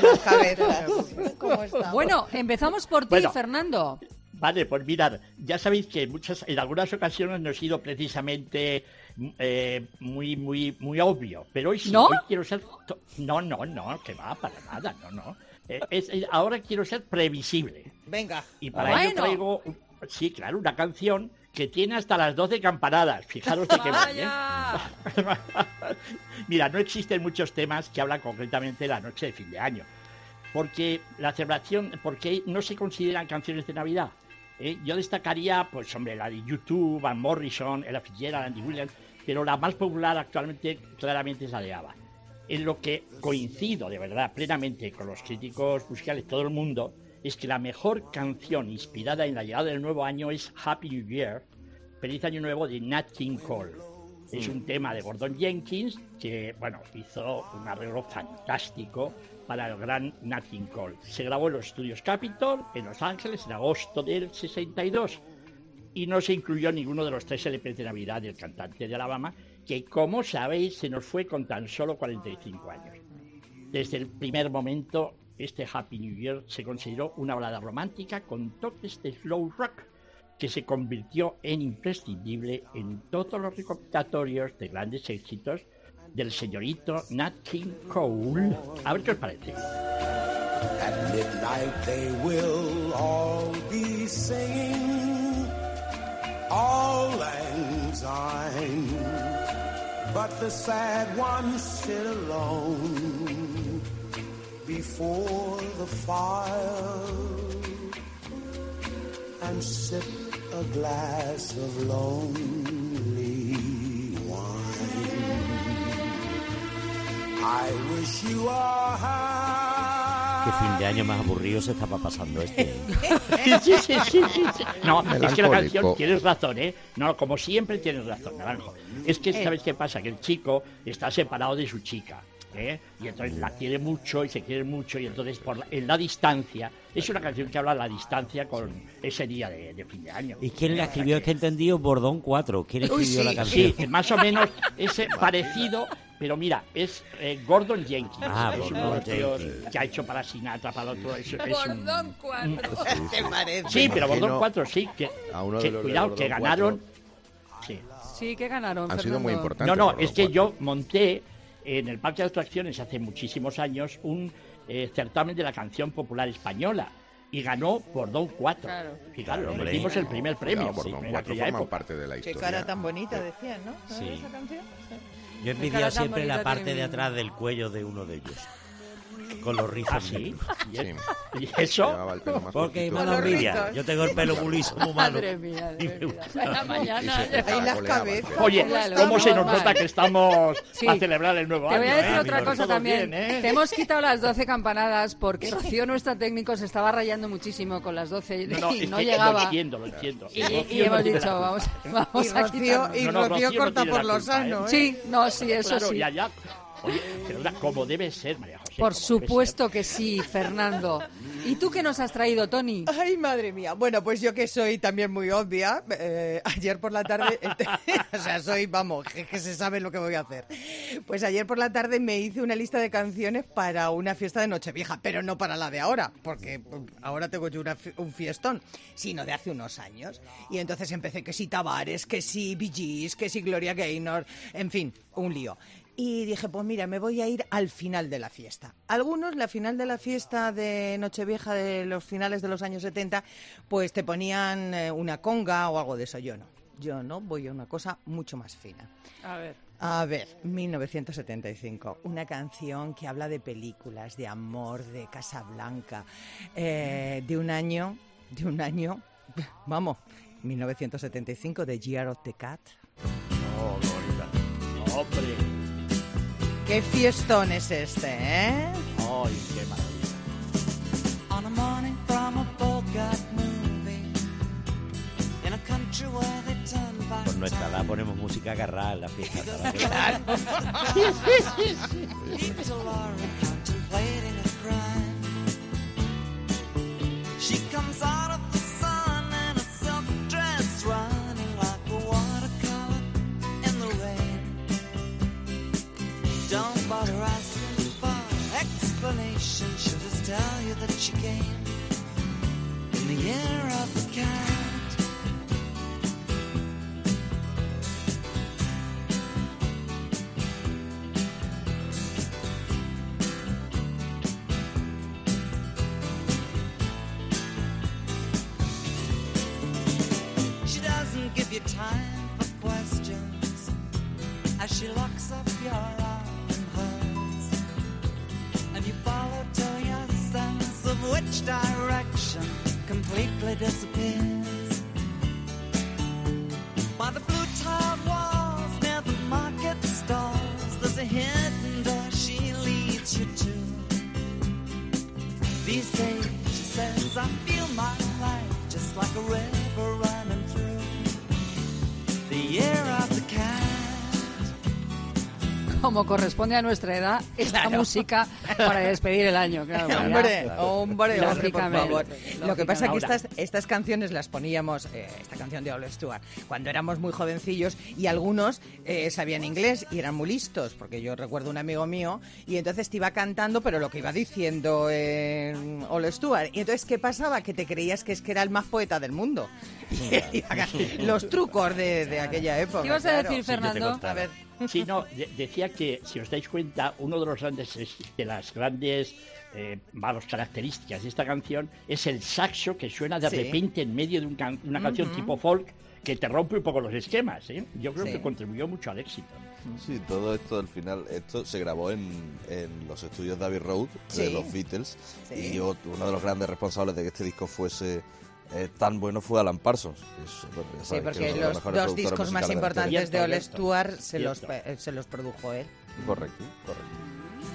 ¿Cómo estamos? Bueno, empezamos por ti, Bueno. Fernando. Vale, pues mirad, ya sabéis que en muchas, en algunas ocasiones no he sido precisamente eh, muy, muy, muy obvio, pero hoy sí, ¿No? hoy quiero ser... to- No, no, no, que va, para nada, no, no. Eh, es- eh, ahora quiero ser previsible. Venga. Y para Bueno. ello traigo, un- sí, claro, una canción que tiene hasta las doce campanadas. Fijaros de qué voy, ¿eh? Mira, no existen muchos temas que hablan concretamente de la noche de fin de año. Porque la celebración, porque no se consideran canciones de Navidad. ¿eh? Yo destacaría, pues, hombre, la de YouTube, Van Morrison, Ella Fitzgerald, Andy Williams, pero la más popular actualmente claramente es la de ABBA. En lo que coincido de verdad plenamente con los críticos musicales, todo el mundo, es que la mejor canción inspirada en la llegada del nuevo año es Happy New Year, Feliz Año Nuevo, de Nat King Cole. Es un tema de Gordon Jenkins que, bueno, hizo un arreglo fantástico para el gran Nat King Cole. Se grabó en los estudios Capitol, en Los Ángeles, en agosto del sesenta y dos. Y no se incluyó ninguno de los tres L Pes de Navidad del cantante de Alabama, que, como sabéis, se nos fue con tan solo cuarenta y cinco años. Desde el primer momento, este Happy New Year se consideró una balada romántica con toques de slow rock, que se convirtió en imprescindible en todos los recopilatorios de grandes éxitos del señorito Nat King Cole. A ver qué os parece. At midnight they will all be singing Auld Lang Syne, but the sad ones sit alone before the fire and sip a glass of lonely wine. I wish you a happy... Qué fin de año más aburrido se estaba pasando este. Sí, sí, sí, sí, sí. No, es que la canción, tienes razón, ¿eh? No, como siempre tienes razón, Naranjo. Es que, ¿sabes qué pasa? Que el chico está separado de su chica, ¿eh? Y entonces la quiere mucho y se quiere mucho, y entonces por la, en la distancia, es una canción que habla de la distancia con ese día de, de fin de año. ¿Y quién la escribió? Es que he entendido Bordón cuatro. ¿Quién escribió Uy, sí, la canción? Sí, más o menos ese parecido, pero mira, es eh, Gordon Jenkins. Ah, es uno de los tíos que ha hecho para Sinatra, para otro. Es, es un, Bordón cuatro. ¿Te parece? Sí, pero Imagino Bordón cuatro sí, que, a uno de que los de cuidado, Bordón que ganaron. cuatro. Sí. Sí, que ganaron, Han sido Fernando. muy importantes. No, no, Bordón es que cuatro. yo monté en el Parque de Atracciones hace muchísimos años un eh, certamen de la canción popular española y ganó Bordón cuatro. Claro. Y claro, Hombre. le dimos el primer premio. Claro, Bordón sí, en cuatro aquella forman época. parte de la Qué historia. cara tan bonita, decían, ¿no? ¿No Sí. era esa canción? Sí. Yo Qué envidiaba cara tan siempre la bonita parte tiene de mi- atrás del cuello de uno de ellos. Con los rizos. ¿Ah, sí? ¿Y, Sí. y eso? Llevaba el pelo más Porque cortito. me da los envidia. rizos. Yo tengo el pelo muy liso, muy malo. Madre mía, de verdad. Buena mañana. Y se Ahí las coleaba el cabezas. pelo. Oye, Claro, ¿cómo se nos normal. nota que estamos Sí. a celebrar el nuevo Te año? voy a decir eh? otra Amigos, cosa todo también. bien, ¿eh? Te hemos quitado las doce campanadas porque Rocío, nuestra técnico, se estaba rayando muchísimo con las doce No, no, y es no que llegaba. Lo entiendo, lo entiendo. Y, Rocío y no hemos tiene dicho, la vamos, culpa. vamos Y a Rocío, quitarlo. y No, no, Rocío Rocío no corta tiene por la lo culpa, sano, ¿eh? Sí, no, sí, eso Claro, sí. ya, ya. Oye, pero una- como debe ser, María José. Por como debe supuesto que sí, Fernando. ¿Y tú qué nos has traído, Tony? Ay, madre mía. Bueno, pues yo que soy también muy obvia, eh, ayer por la tarde, o sea, soy, vamos, que, que se sabe lo que voy a hacer. Pues ayer por la tarde me hice una lista de canciones para una fiesta de Nochevieja, pero no para la de ahora, porque pues, ahora tengo yo una fi- un fiestón, sino de hace unos años. Y entonces empecé que si Tavares, que si Bee Gees, que si Gloria Gaynor, en fin, un lío. Y dije, pues mira, me voy a ir al final de la fiesta. Algunos, la final de la fiesta de Nochevieja de los finales de los años setenta, pues te ponían eh, una conga o algo de eso. Yo no. Yo no, voy a una cosa mucho más fina. A ver. A ver, mil novecientos setenta y cinco, una canción que habla de películas, de amor, de Casablanca, eh, de un año, de un año, vamos, mil novecientos setenta y cinco, de Year of the Cat. Oh, qué bonita. Hombre. Qué fiestón es este, ¿eh? Ay, qué maravilla. On a morning from a Bogart movie, in a country where they turn back Por nuestra edad ponemos música agarrada en la fiesta. para que- Leave to Laura contemplating a crime. She comes out of the sun in a silk dress, running like a watercolor in the rain. Don't bother asking for explanation. She'll just tell you that she came in the year of the cat. She doesn't give you time for questions as she locks up your arm in hers, and you follow till your sense of which direction completely disappears. By the blue tiled walls near the como corresponde a nuestra edad, esta Claro. música para despedir el año. Claro, ¿verdad? Hombre, Claro. hombre, hombre, por Lógicamente, favor. Lo que pasa es que Ahora, estas, estas canciones las poníamos, eh, esta canción de All Stewart, cuando éramos muy jovencillos y algunos eh, sabían inglés y eran muy listos, porque yo recuerdo un amigo mío y entonces te iba cantando, pero lo que iba diciendo eh, All Stewart. Y entonces, ¿qué pasaba? Que te creías que es que era el más poeta del mundo. Los trucos de, de aquella época. ¿Qué ibas a claro. decir, Fernando? A ver. Sí, no, de- decía que, si os dais cuenta, uno de los grandes es- de las grandes eh, vamos, características de esta canción es el saxo que suena de Sí. repente en medio de un can- una canción Ujú. tipo folk que te rompe un poco los esquemas, ¿eh? Yo creo Sí. que contribuyó mucho al éxito. Sí, todo esto al final, esto se grabó en, en los estudios de Abbey Road de Sí. los Beatles Sí. y o- uno de los grandes responsables de que este disco fuese eh, tan bueno fue Alan Parsons. que es, bueno, ya Sí, sabéis que porque es uno de los mejores dos productores discos más musicales de la importantes historia. de All Cierto, Stewart cierto, se los, cierto. eh, se los produjo él. Correcto, correcto.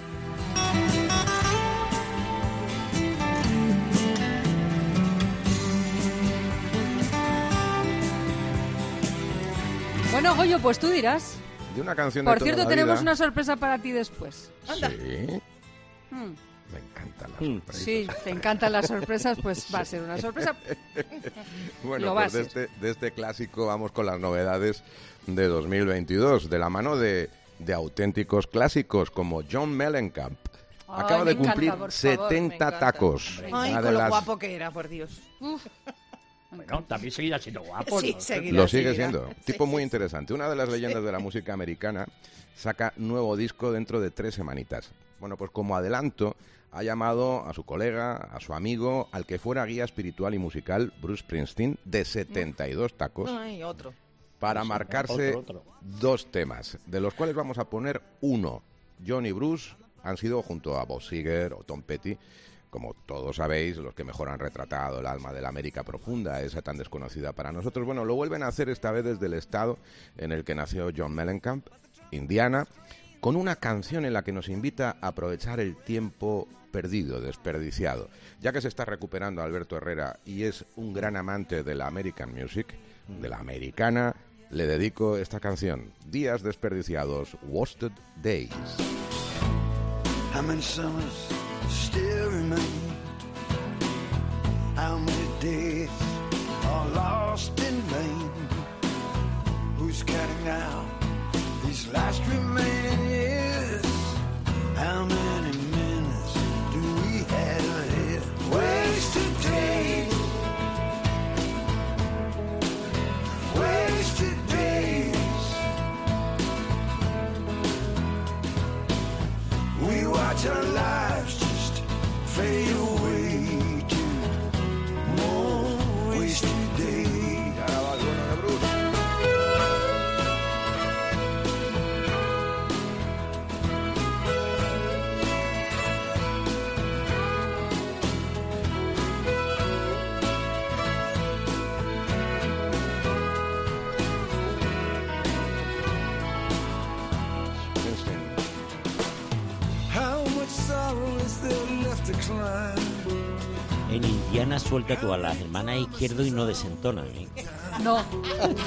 Bueno, Goyo, pues tú dirás. De una canción de Por toda cierto, la tenemos vida. una sorpresa para ti después. Sí, Hmm. me encantan las sorpresas. Sí, te encantan las sorpresas, pues va a ser una sorpresa. Bueno, Lo va pues a de este, de este clásico vamos con las novedades de dos mil veintidós, de la mano de, de auténticos clásicos como John Mellencamp. Ay, Acaba me de cumplir encanta, por favor, me setenta encanta. tacos. Ay, Una de con lo las- guapo que era, por Dios. Bueno, también seguirá siendo guapo. Sí, ¿no? seguirá, Lo sigue seguirá. siendo. Sí, Tipo muy sí, interesante. Una de las leyendas de la música americana saca nuevo disco dentro de tres semanitas. Bueno, pues como adelanto, ha llamado a su colega, a su amigo, al que fuera guía espiritual y musical, Bruce Springsteen, de setenta y dos tacos, Ay, otro. para Sí, marcarse otro, otro. dos temas, de los cuales vamos a poner uno. John y Bruce han sido, junto a Bob Seger o Tom Petty, como todos sabéis, los que mejor han retratado el alma de la América profunda, esa tan desconocida para nosotros. Bueno, lo vuelven a hacer esta vez desde el estado en el que nació John Mellencamp, Indiana, con una canción en la que nos invita a aprovechar el tiempo perdido, desperdiciado. Ya que se está recuperando Alberto Herrera y es un gran amante de la American Music, de la americana, le dedico esta canción, Días desperdiciados, Wasted Days. How many summers still remain? How many days are lost in vain? Who's counting out these last remaining years? How many minutes do we have here? Wasted days. Wasted days. We watch our lives just fade away to more wasted days. Ahora va el bueno de Bruce. How much sorrow is there left to climb? En Indiana suelta tú a la hermana izquierdo y no desentona. ¿eh? No. Earth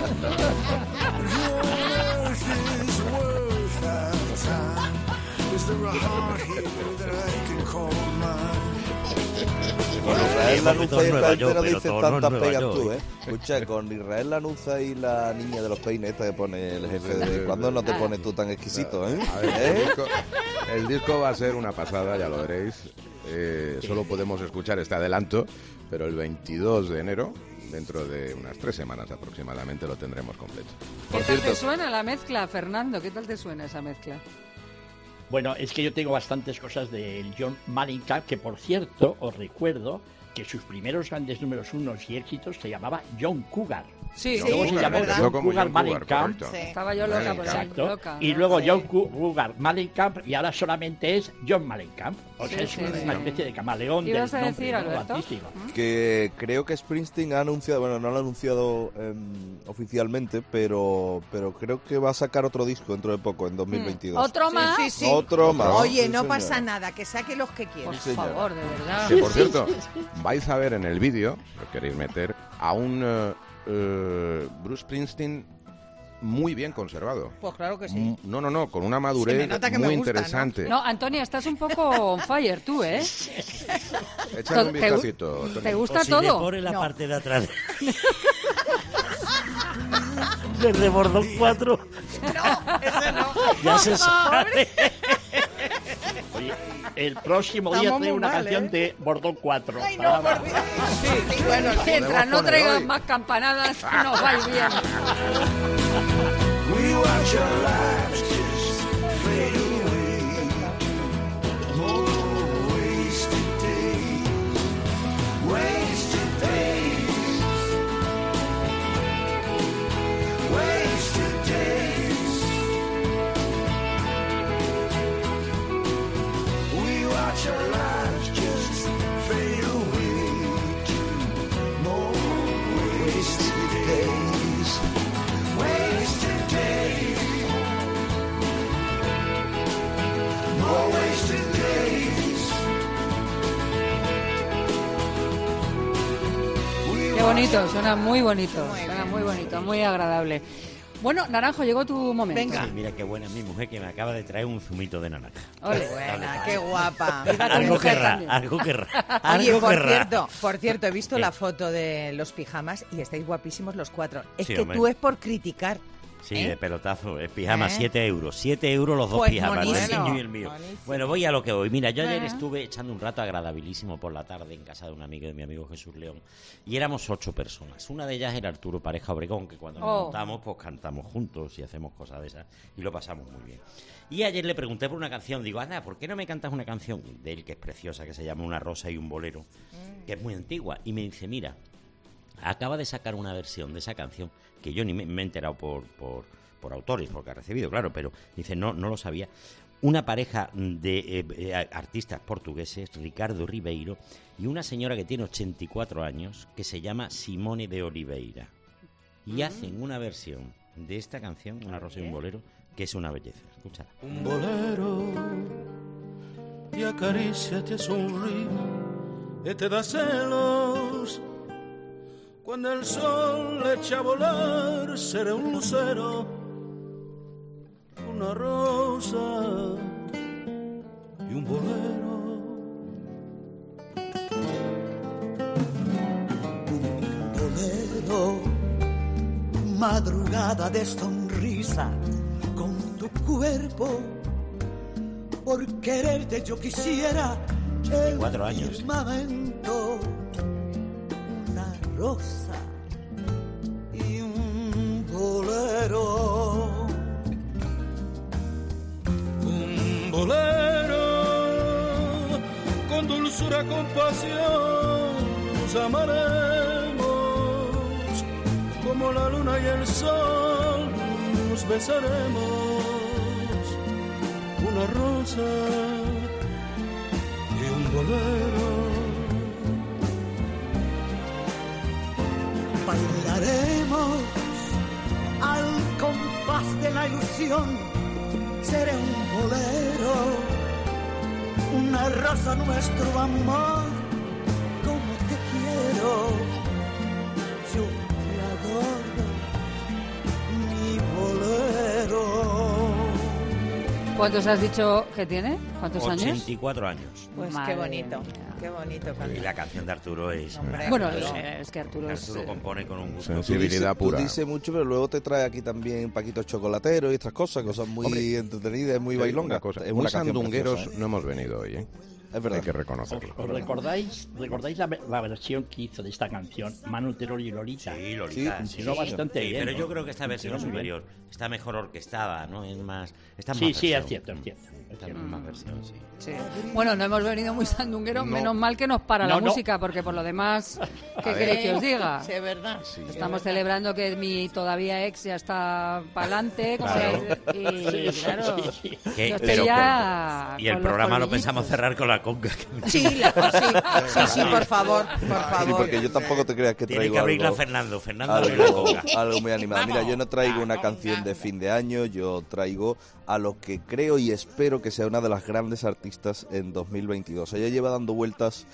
is worth our time. Is there a heart here that I can call mine? Con Israel Eh, porque Lanuza todo y es esta Nueva gente York, no pero dicen todo no es tantas Nueva pegas York, tú, ¿eh? ¿eh? Escucha, con Israel Lanuza y la niña de los peines esta que pone el jefe de... ¿Cuándo no te pones tú tan exquisito, eh? A ver, ¿Eh? el, disco, el disco va a ser una pasada, ya lo veréis. Eh, solo podemos escuchar este adelanto, pero el veintidós de enero, dentro de unas tres semanas aproximadamente, lo tendremos completo. ¿Qué Por tal te cierto, suena la mezcla, Fernando? ¿Qué tal te suena esa mezcla? Bueno, es que yo tengo bastantes cosas del John Mellencamp, que por cierto, os recuerdo que sus primeros grandes números unos y éxitos se llamaba John Cougar. Sí, luego sí, se es llamó verdad. John No como Cougar John Cougar, Mellencamp. correcto. Sí. Estaba yo loca por ahí, Exacto. loca. Y ¿no? luego Sí. John Cougar Mellencamp y ahora solamente es John Mellencamp. O sea, Sí, es sí, una sí. especie de camaleón ¿Qué del ibas a nombre, decir, ¿no? Alberto? Artístico. Que creo que Springsteen ha anunciado, bueno, no lo ha anunciado em, oficialmente, pero pero creo que va a sacar otro disco dentro de poco, en dos mil veintidós. ¿Otro más? Sí, sí, sí. Otro más. Oye, Sí, no señora. pasa nada, que saque los que quiera. Por favor, de verdad. que por cierto, vais a ver en el vídeo, si os queréis meter, a un eh, eh, Bruce Springsteen muy bien conservado. Pues claro que sí. Mm, No, no, no, con una madurez Se me nota que me muy gusta, interesante. No, Antonia, estás un poco on fire tú, ¿eh? Échale un ¿Te- vistacito, Antonio. ¿Te gusta O si todo? le pone la No. parte de atrás. Desde Bordón cuatro. No, ese no. Ya se sabe. Oye, el próximo día Estamos traigo muy una mal, canción ¿eh? de Bordón cuatro. Ay, no, por Dios. Sí, bueno, Mientras no poner traigas hoy. más campanadas, nos va a ir bien. We watch our lives just fade away. More wasted days, wasted days, wasted days. We watch our lives just fade away to more wasted days, wasted days. More wasted days. Qué bonito, suena muy bonito, suena muy bonito, muy agradable. Bueno, Naranjo, llegó tu momento. Venga. Sí, mira qué buena mi mujer que me acaba de traer un zumito de naranja. Ole. Buena, qué guapa. Algo mujer querrá, también. algo querrá. Oye, Algo por querrá. cierto, por cierto, he visto ¿Qué? la foto de los pijamas y estáis guapísimos los cuatro. Es Sí, que hombre. tú es por criticar. Sí, ¿Eh? de pelotazo. El pijama, ¿Eh? siete euros. Siete euros los dos Pues pijamas, el buenísimo. niño y el mío. Buenísimo. Bueno, voy a lo que voy. Mira, yo ayer Eh. estuve echando un rato agradabilísimo por la tarde en casa de un amigo de mi amigo Jesús León. Y éramos ocho personas. Una de ellas era Arturo Pareja Obregón, que cuando nos Oh. juntamos, pues cantamos juntos y hacemos cosas de esas. Y lo pasamos muy bien. Y ayer le pregunté por una canción. Digo, anda, ¿por qué no me cantas una canción de él que es preciosa, que se llama Una rosa y un bolero? Que es muy antigua. Y me dice, mira, acaba de sacar una versión de esa canción que yo ni me, me he enterado por, por, por autores, porque ha recibido, claro, pero dice, no, no lo sabía. Una pareja de eh, eh, artistas portugueses, Ricardo Ribeiro, y una señora que tiene ochenta y cuatro años, que se llama Simone de Oliveira. Y hacen una versión de esta canción, Una rosa y un bolero, que es una belleza. Escucha. Un bolero te acaricia, te sonríe y te da celos. Cuando el sol le echa a volar, seré un lucero, una rosa y un bolero. Un bolero, madrugada de sonrisa con tu cuerpo. Por quererte yo quisiera el Cuatro años. firmamento, una rosa y un bolero. Un bolero con dulzura, con pasión nos amaremos, como la luna y el sol nos besaremos. Una rosa y un bolero. Bailaremos al compás de la ilusión. Seré un bolero, una rosa, nuestro amor. Como te quiero, yo te adoro, mi bolero. ¿Cuántos has dicho que tiene? ¿Cuántos años? ochenta y cuatro años. Pues Madre qué bonito, mía. qué bonito. Y la canción de Arturo es... Hombre, Bueno, Arturo- es, es que Arturo es... Arturo eh, compone con un gusto. Sensibilidad Tú dices- pura. Tú dices mucho, pero luego te trae aquí también paquitos chocolateros y estas cosas, cosas muy Hombre, entretenidas, muy Te digo bailongas. una cosa, Es muy una canción sandungueros preciosa, ¿eh? no hemos venido hoy, ¿eh? Es verdad. Hay que reconocerlo. ¿Os recordáis, recordáis la, la versión que hizo de esta canción Manu Terol y Lolita? Sí, Lolita. Sí, sí, funcionó sí. bastante Sí, bien. pero ¿no? yo creo que esta versión es Funcionó muy bien. superior. Está mejor orquestada, ¿no? Es más... Está Sí, más sí, versión. es cierto, es cierto. es Está cierto. más versión, sí. Sí. Bueno, no hemos venido muy sandungueros, No. menos mal que nos para No, la no. música, porque por lo demás, ¿qué A ver. queréis que os diga? Sí, es verdad. Sí. Estamos celebrando que mi todavía ex ya está para adelante. Claro. Y claro, Sí, sí. ¿Qué? yo estoy Pero ya Y el con los programa lo colmillitos. pensamos cerrar con la conga. Sí, la- sí, sí, sí, por favor, por Sí, favor. porque yo tampoco te creas que Tiene traigo que abrirla algo, Fernando. Fernando abre la algo, conga. algo muy animado. Mira, yo no traigo una canción de fin de año, yo traigo a lo que creo y espero que sea una de las grandes artistas en dos mil veintidós. Ella lleva dando vueltas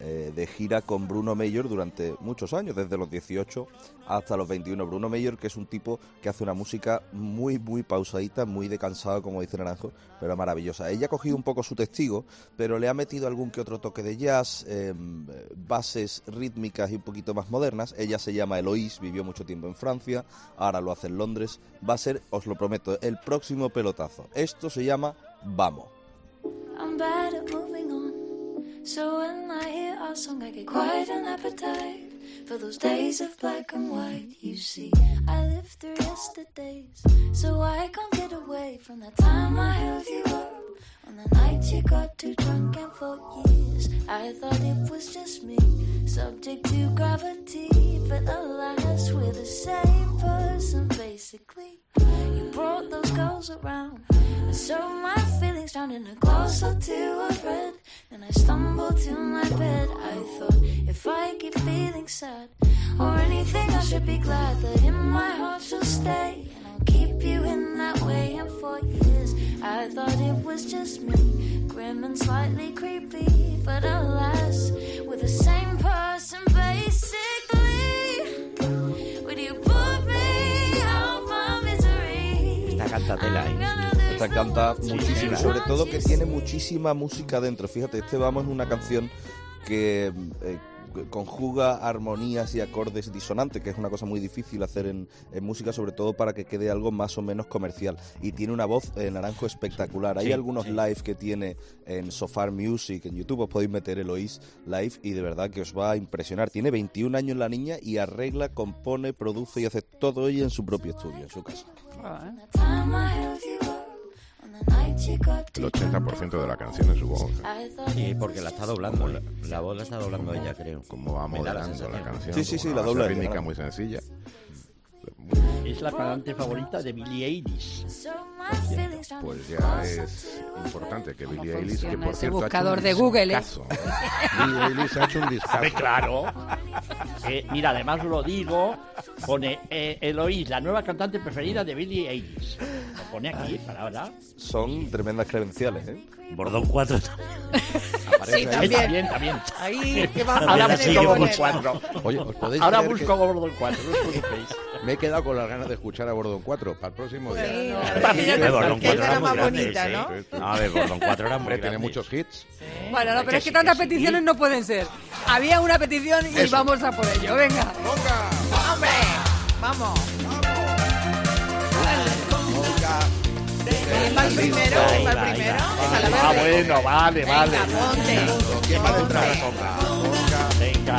eh, de gira con Bruno Mayor durante muchos años, desde los dieciocho hasta los veintiuno. Bruno Mayor, que es un tipo que hace una música muy, muy pausadita, muy de cansado, como dice Naranjo, pero maravillosa. Ella ha cogido un poco su testigo, pero le ha metido algún que otro toque de jazz, eh, bases rítmicas y un poquito más modernas. Ella se llama Eloise, vivió mucho tiempo en Francia, ahora lo hace en Londres. Va a ser, os lo prometo, el próximo pelotazo. Esto se llama Vamos. I'm bad at moving on, so when I hear our song I get quite an appetite for those days of black and white. You see, I lived through yesterdays, so I can't get away from the time I held you up on the night you got too drunk. And for years I thought it was just me, subject to gravity, but alas, we're the same person basically. You brought those girls around, and so my feelings drowned in a glass or two of red. Then I stumbled to my bed. I thought if I keep feeling sad or anything, I should be glad that in my heart you'll stay, and I'll keep you in that way. And for years I thought it was just me, grim and slightly creepy, but alas, we're the same person basically. Would you put me out my misery? Esta cantatela, ¿eh? Esta canta muchísimo, sobre todo que tiene muchísima música dentro. Fíjate, este Vamos es una canción que eh, conjuga armonías y acordes disonantes, que es una cosa muy difícil hacer en, en música, sobre todo para que quede algo más o menos comercial. Y tiene una voz, eh, Naranjo, espectacular. Hay sí, algunos sí. live que tiene en Sofar Music, en YouTube, os podéis meter Eloise Live y de verdad que os va a impresionar. Tiene veintiún años la niña y arregla, compone, produce y hace todo ella en su propio estudio, en su casa. Ah, ¿eh? El ochenta por ciento de la canción es su voz. Sí, porque la está doblando. La, la voz la está doblando ella, creo. Como va modelando la canción. Sí, sí, sí, la base dobla. rítmica muy sencilla. Es la cantante favorita de Billie Eilish. Pues ya es importante que Billie Eilish, que por ese cierto buscador ha hecho de un Google, ¿eh? discazo. Billie Eilish ha hecho un discazo. Claro. Eh, mira, además lo digo, pone eh, Eloise, la nueva cantante preferida de Billie Eilish. Lo pone aquí, para ahora. Son tremendas credenciales, ¿eh? Bordón cuatro. Sí, también. también, también. Ahí, ¿qué vamos Ahora a busco tener que Bordón poner? cuatro. Oye, ¿os podéis Ahora creer busco que Bordón cuatro, no os preocupéis. me he quedado con las ganas de escuchar a Bordón cuatro para el próximo día? Sí, De Bordón que cuatro era era más muy grande, bonita, sí. ¿no? No, de Bordón cuatro era muy Hombre, tiene grande. muchos hits. Bueno, no, pero es que sí, tantas que sí. peticiones no pueden ser. Había una petición y Eso. vamos a por ello. Venga. ¡Hombre! ¡Vamos! ¿Quién va el primero? ¿Quién va el primero? Esa la Ah, verde. bueno, vale, vale. Venga, ponte. ¿Quién va a entrar a la Venga.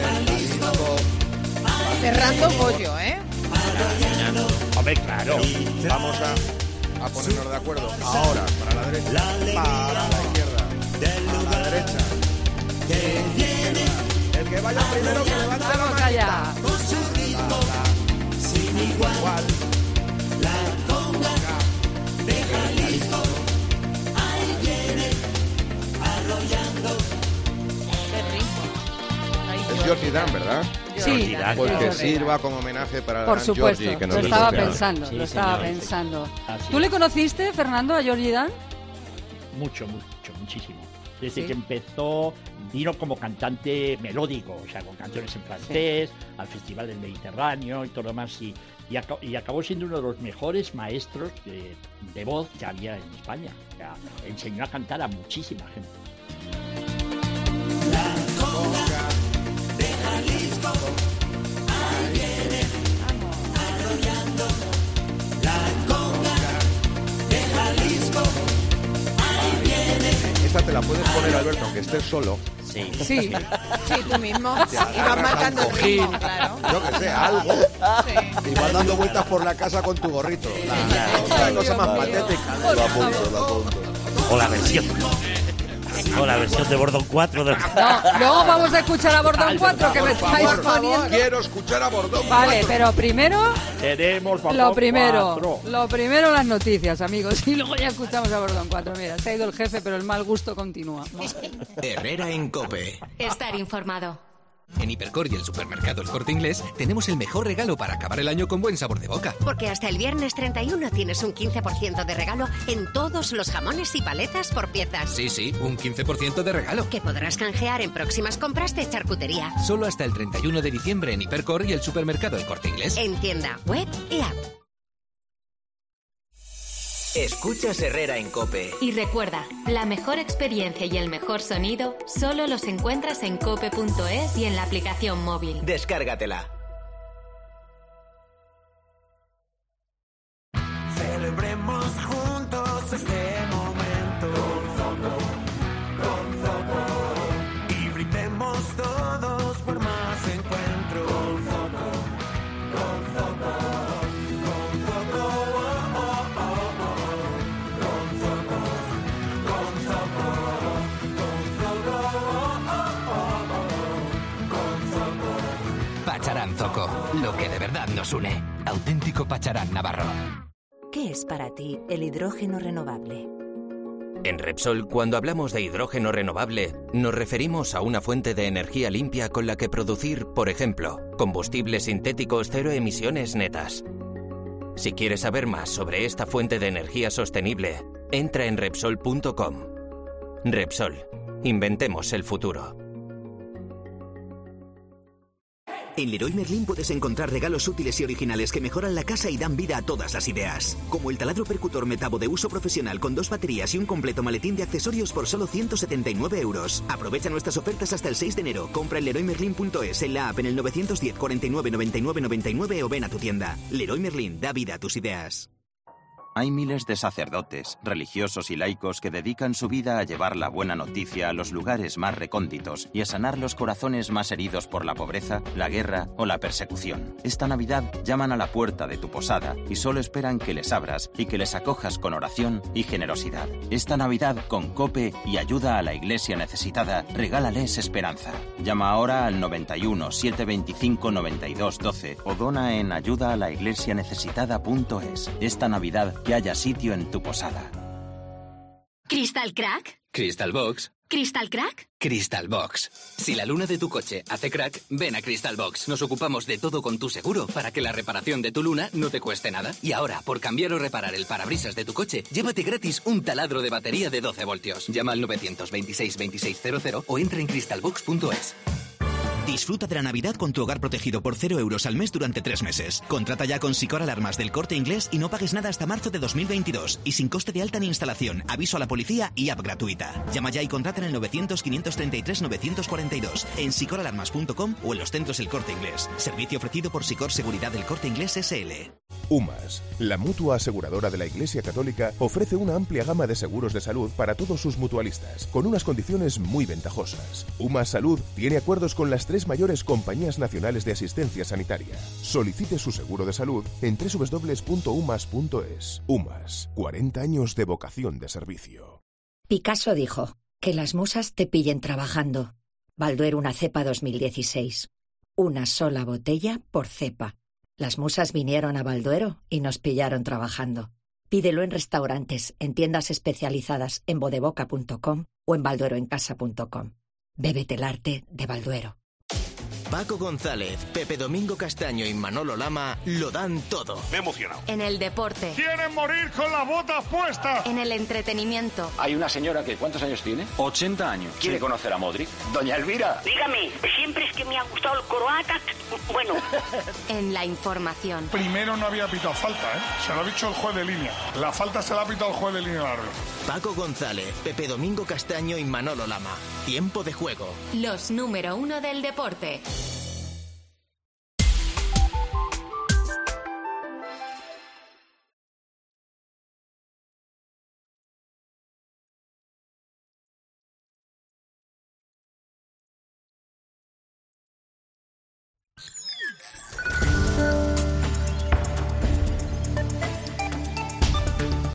Cerrando pollo, ¿eh? Hombre, claro. Vamos a, a ponernos de acuerdo. Ahora, para la derecha, para la izquierda, a la derecha. El que vaya primero que levante la Vamos mano. allá. Igual. Es Georgie Dan, ¿verdad? Sí, Pues que Georgie Dan. sirva como homenaje para el Por gran supuesto, Georgie, que lo nos estaba desea. pensando, Sí, lo estaba señor. pensando. Así ¿Tú es. le conociste, Fernando, a Georgie Dan? Mucho, mucho, muchísimo. Desde Sí. que empezó, vino como cantante melódico, o sea, con canciones en francés, al Festival del Mediterráneo y todo lo demás. Y, y, aca- y acabó siendo uno de los mejores maestros de, de voz que había en España. O sea, enseñó a cantar a muchísima gente. Esta te la puedes poner, Alberto, aunque estés solo. Sí. Sí. Sí, tú mismo. Te Y vas agarras marcando al el cojín, ritmo, claro. yo que sé, algo. Sí. Y vas dando vueltas por la casa con tu gorrito. La, la cosa más patética. Lo apunto, lo apunto. O la versión. O la versión de Bordón cuatro. De... No, luego vamos a escuchar a Bordón cuatro, que me estáis Por poniendo. favor, quiero escuchar a Bordón. Vale, pero primero, Tenemos Bordón lo primero, cuatro. lo primero las noticias, amigos, y luego ya escuchamos a Bordón cuatro. Mira, se ha ido el jefe, pero el mal gusto continúa. Herrera en COPE. Estar informado. En Hipercor y el supermercado El Corte Inglés tenemos el mejor regalo para acabar el año con buen sabor de boca. Porque hasta el viernes treinta y uno tienes un quince por ciento de regalo en todos los jamones y paletas por piezas. Sí, sí, un quince por ciento de regalo. Que podrás canjear en próximas compras de charcutería. Solo hasta el treinta y uno de diciembre en Hipercor y el supermercado El Corte Inglés. En tienda, web y app. Escuchas Herrera en COPE. Y recuerda, la mejor experiencia y el mejor sonido solo los encuentras en cope punto es y en la aplicación móvil. Descárgatela. Celebremos juntos este momento con Zoco, con Zoco, y brindemos todos por más encuentro con Zoco, con Zoco, con Zoco, oh, oh, oh, oh. Con Zoco, con Zoco, con Zoco, oh, oh, oh, oh. Con Zoco. Pacharán Zoco, lo que de verdad nos une. Auténtico Pacharán Navarro. ¿Qué es para ti el hidrógeno renovable? En Repsol, cuando hablamos de hidrógeno renovable, nos referimos a una fuente de energía limpia con la que producir, por ejemplo, combustibles sintéticos cero emisiones netas. Si quieres saber más sobre esta fuente de energía sostenible, entra en Repsol punto com. Repsol, inventemos el futuro. En Leroy Merlin puedes encontrar regalos útiles y originales que mejoran la casa y dan vida a todas las ideas. Como el taladro percutor Metabo de uso profesional con dos baterías y un completo maletín de accesorios por solo ciento setenta y nueve euros. Aprovecha nuestras ofertas hasta el seis de enero. Compra en leroy merlin punto es, en la app, en el nueve uno cero, cuarenta y nueve, noventa y nueve, noventa y nueve o ven a tu tienda. Leroy Merlin, da vida a tus ideas. Hay miles de sacerdotes, religiosos y laicos que dedican su vida a llevar la buena noticia a los lugares más recónditos y a sanar los corazones más heridos por la pobreza, la guerra o la persecución. Esta Navidad llaman a la puerta de tu posada y solo esperan que les abras y que les acojas con oración y generosidad. Esta Navidad, con COPE y ayuda a la Iglesia necesitada, regálales esperanza. Llama ahora al noventa y uno, setecientos veinticinco, noventa y dos, doce o dona en ayuda a la iglesia necesitada punto es. Esta Navidad, que haya sitio en tu posada. ¿Crystal Crack? Crystal Box. ¿Crystal Crack? Crystal Box. Si la luna de tu coche hace crack, ven a Crystal Box. Nos ocupamos de todo con tu seguro para que la reparación de tu luna no te cueste nada. Y ahora, por cambiar o reparar el parabrisas de tu coche, llévate gratis un taladro de batería de doce voltios. Llama al nueve dos seis, veintiséis cero cero o entra en crystal box punto es. Disfruta de la Navidad con tu hogar protegido por cero euros al mes durante tres meses. Contrata ya con Sicor Alarmas del Corte Inglés y no pagues nada hasta marzo de dos mil veintidós. Y sin coste de alta ni instalación, aviso a la policía y app gratuita. Llama ya y contrata en el novecientos, quinientos treinta y tres, novecientos cuarenta y dos, en sicor alarmas punto com o en los centros El Corte Inglés. Servicio ofrecido por Sicor Seguridad del Corte Inglés S L. UMAS, la mutua aseguradora de la Iglesia Católica, ofrece una amplia gama de seguros de salud para todos sus mutualistas, con unas condiciones muy ventajosas. UMAS Salud tiene acuerdos con las tres mayores compañías nacionales de asistencia sanitaria. Solicite su seguro de salud en doble u doble u doble u punto umas punto es. UMAS, cuarenta años de vocación de servicio. Picasso dijo, que las musas te pillen trabajando. Balduero una cepa dos mil dieciséis. Una sola botella por cepa. Las musas vinieron a Balduero y nos pillaron trabajando. Pídelo en restaurantes, en tiendas especializadas en bodeboca punto com o en baldueroencasa punto com. Bébete el arte de Balduero. Paco González, Pepe Domingo Castaño y Manolo Lama lo dan todo. Me he emocionado. En el deporte. ¡Quieren morir con las botas puestas! En el entretenimiento. Hay una señora que, ¿cuántos años tiene? ochenta años. ¿Quiere sí. conocer a Modric? Doña Elvira. Dígame, siempre es que me ha gustado el croata. Bueno. En la información. Primero no había pitado falta, ¿eh? Se lo ha dicho el juez de línea. La falta se la ha pitado el juez de línea larga. Paco González, Pepe Domingo Castaño y Manolo Lama. Tiempo de juego. Los número uno del deporte.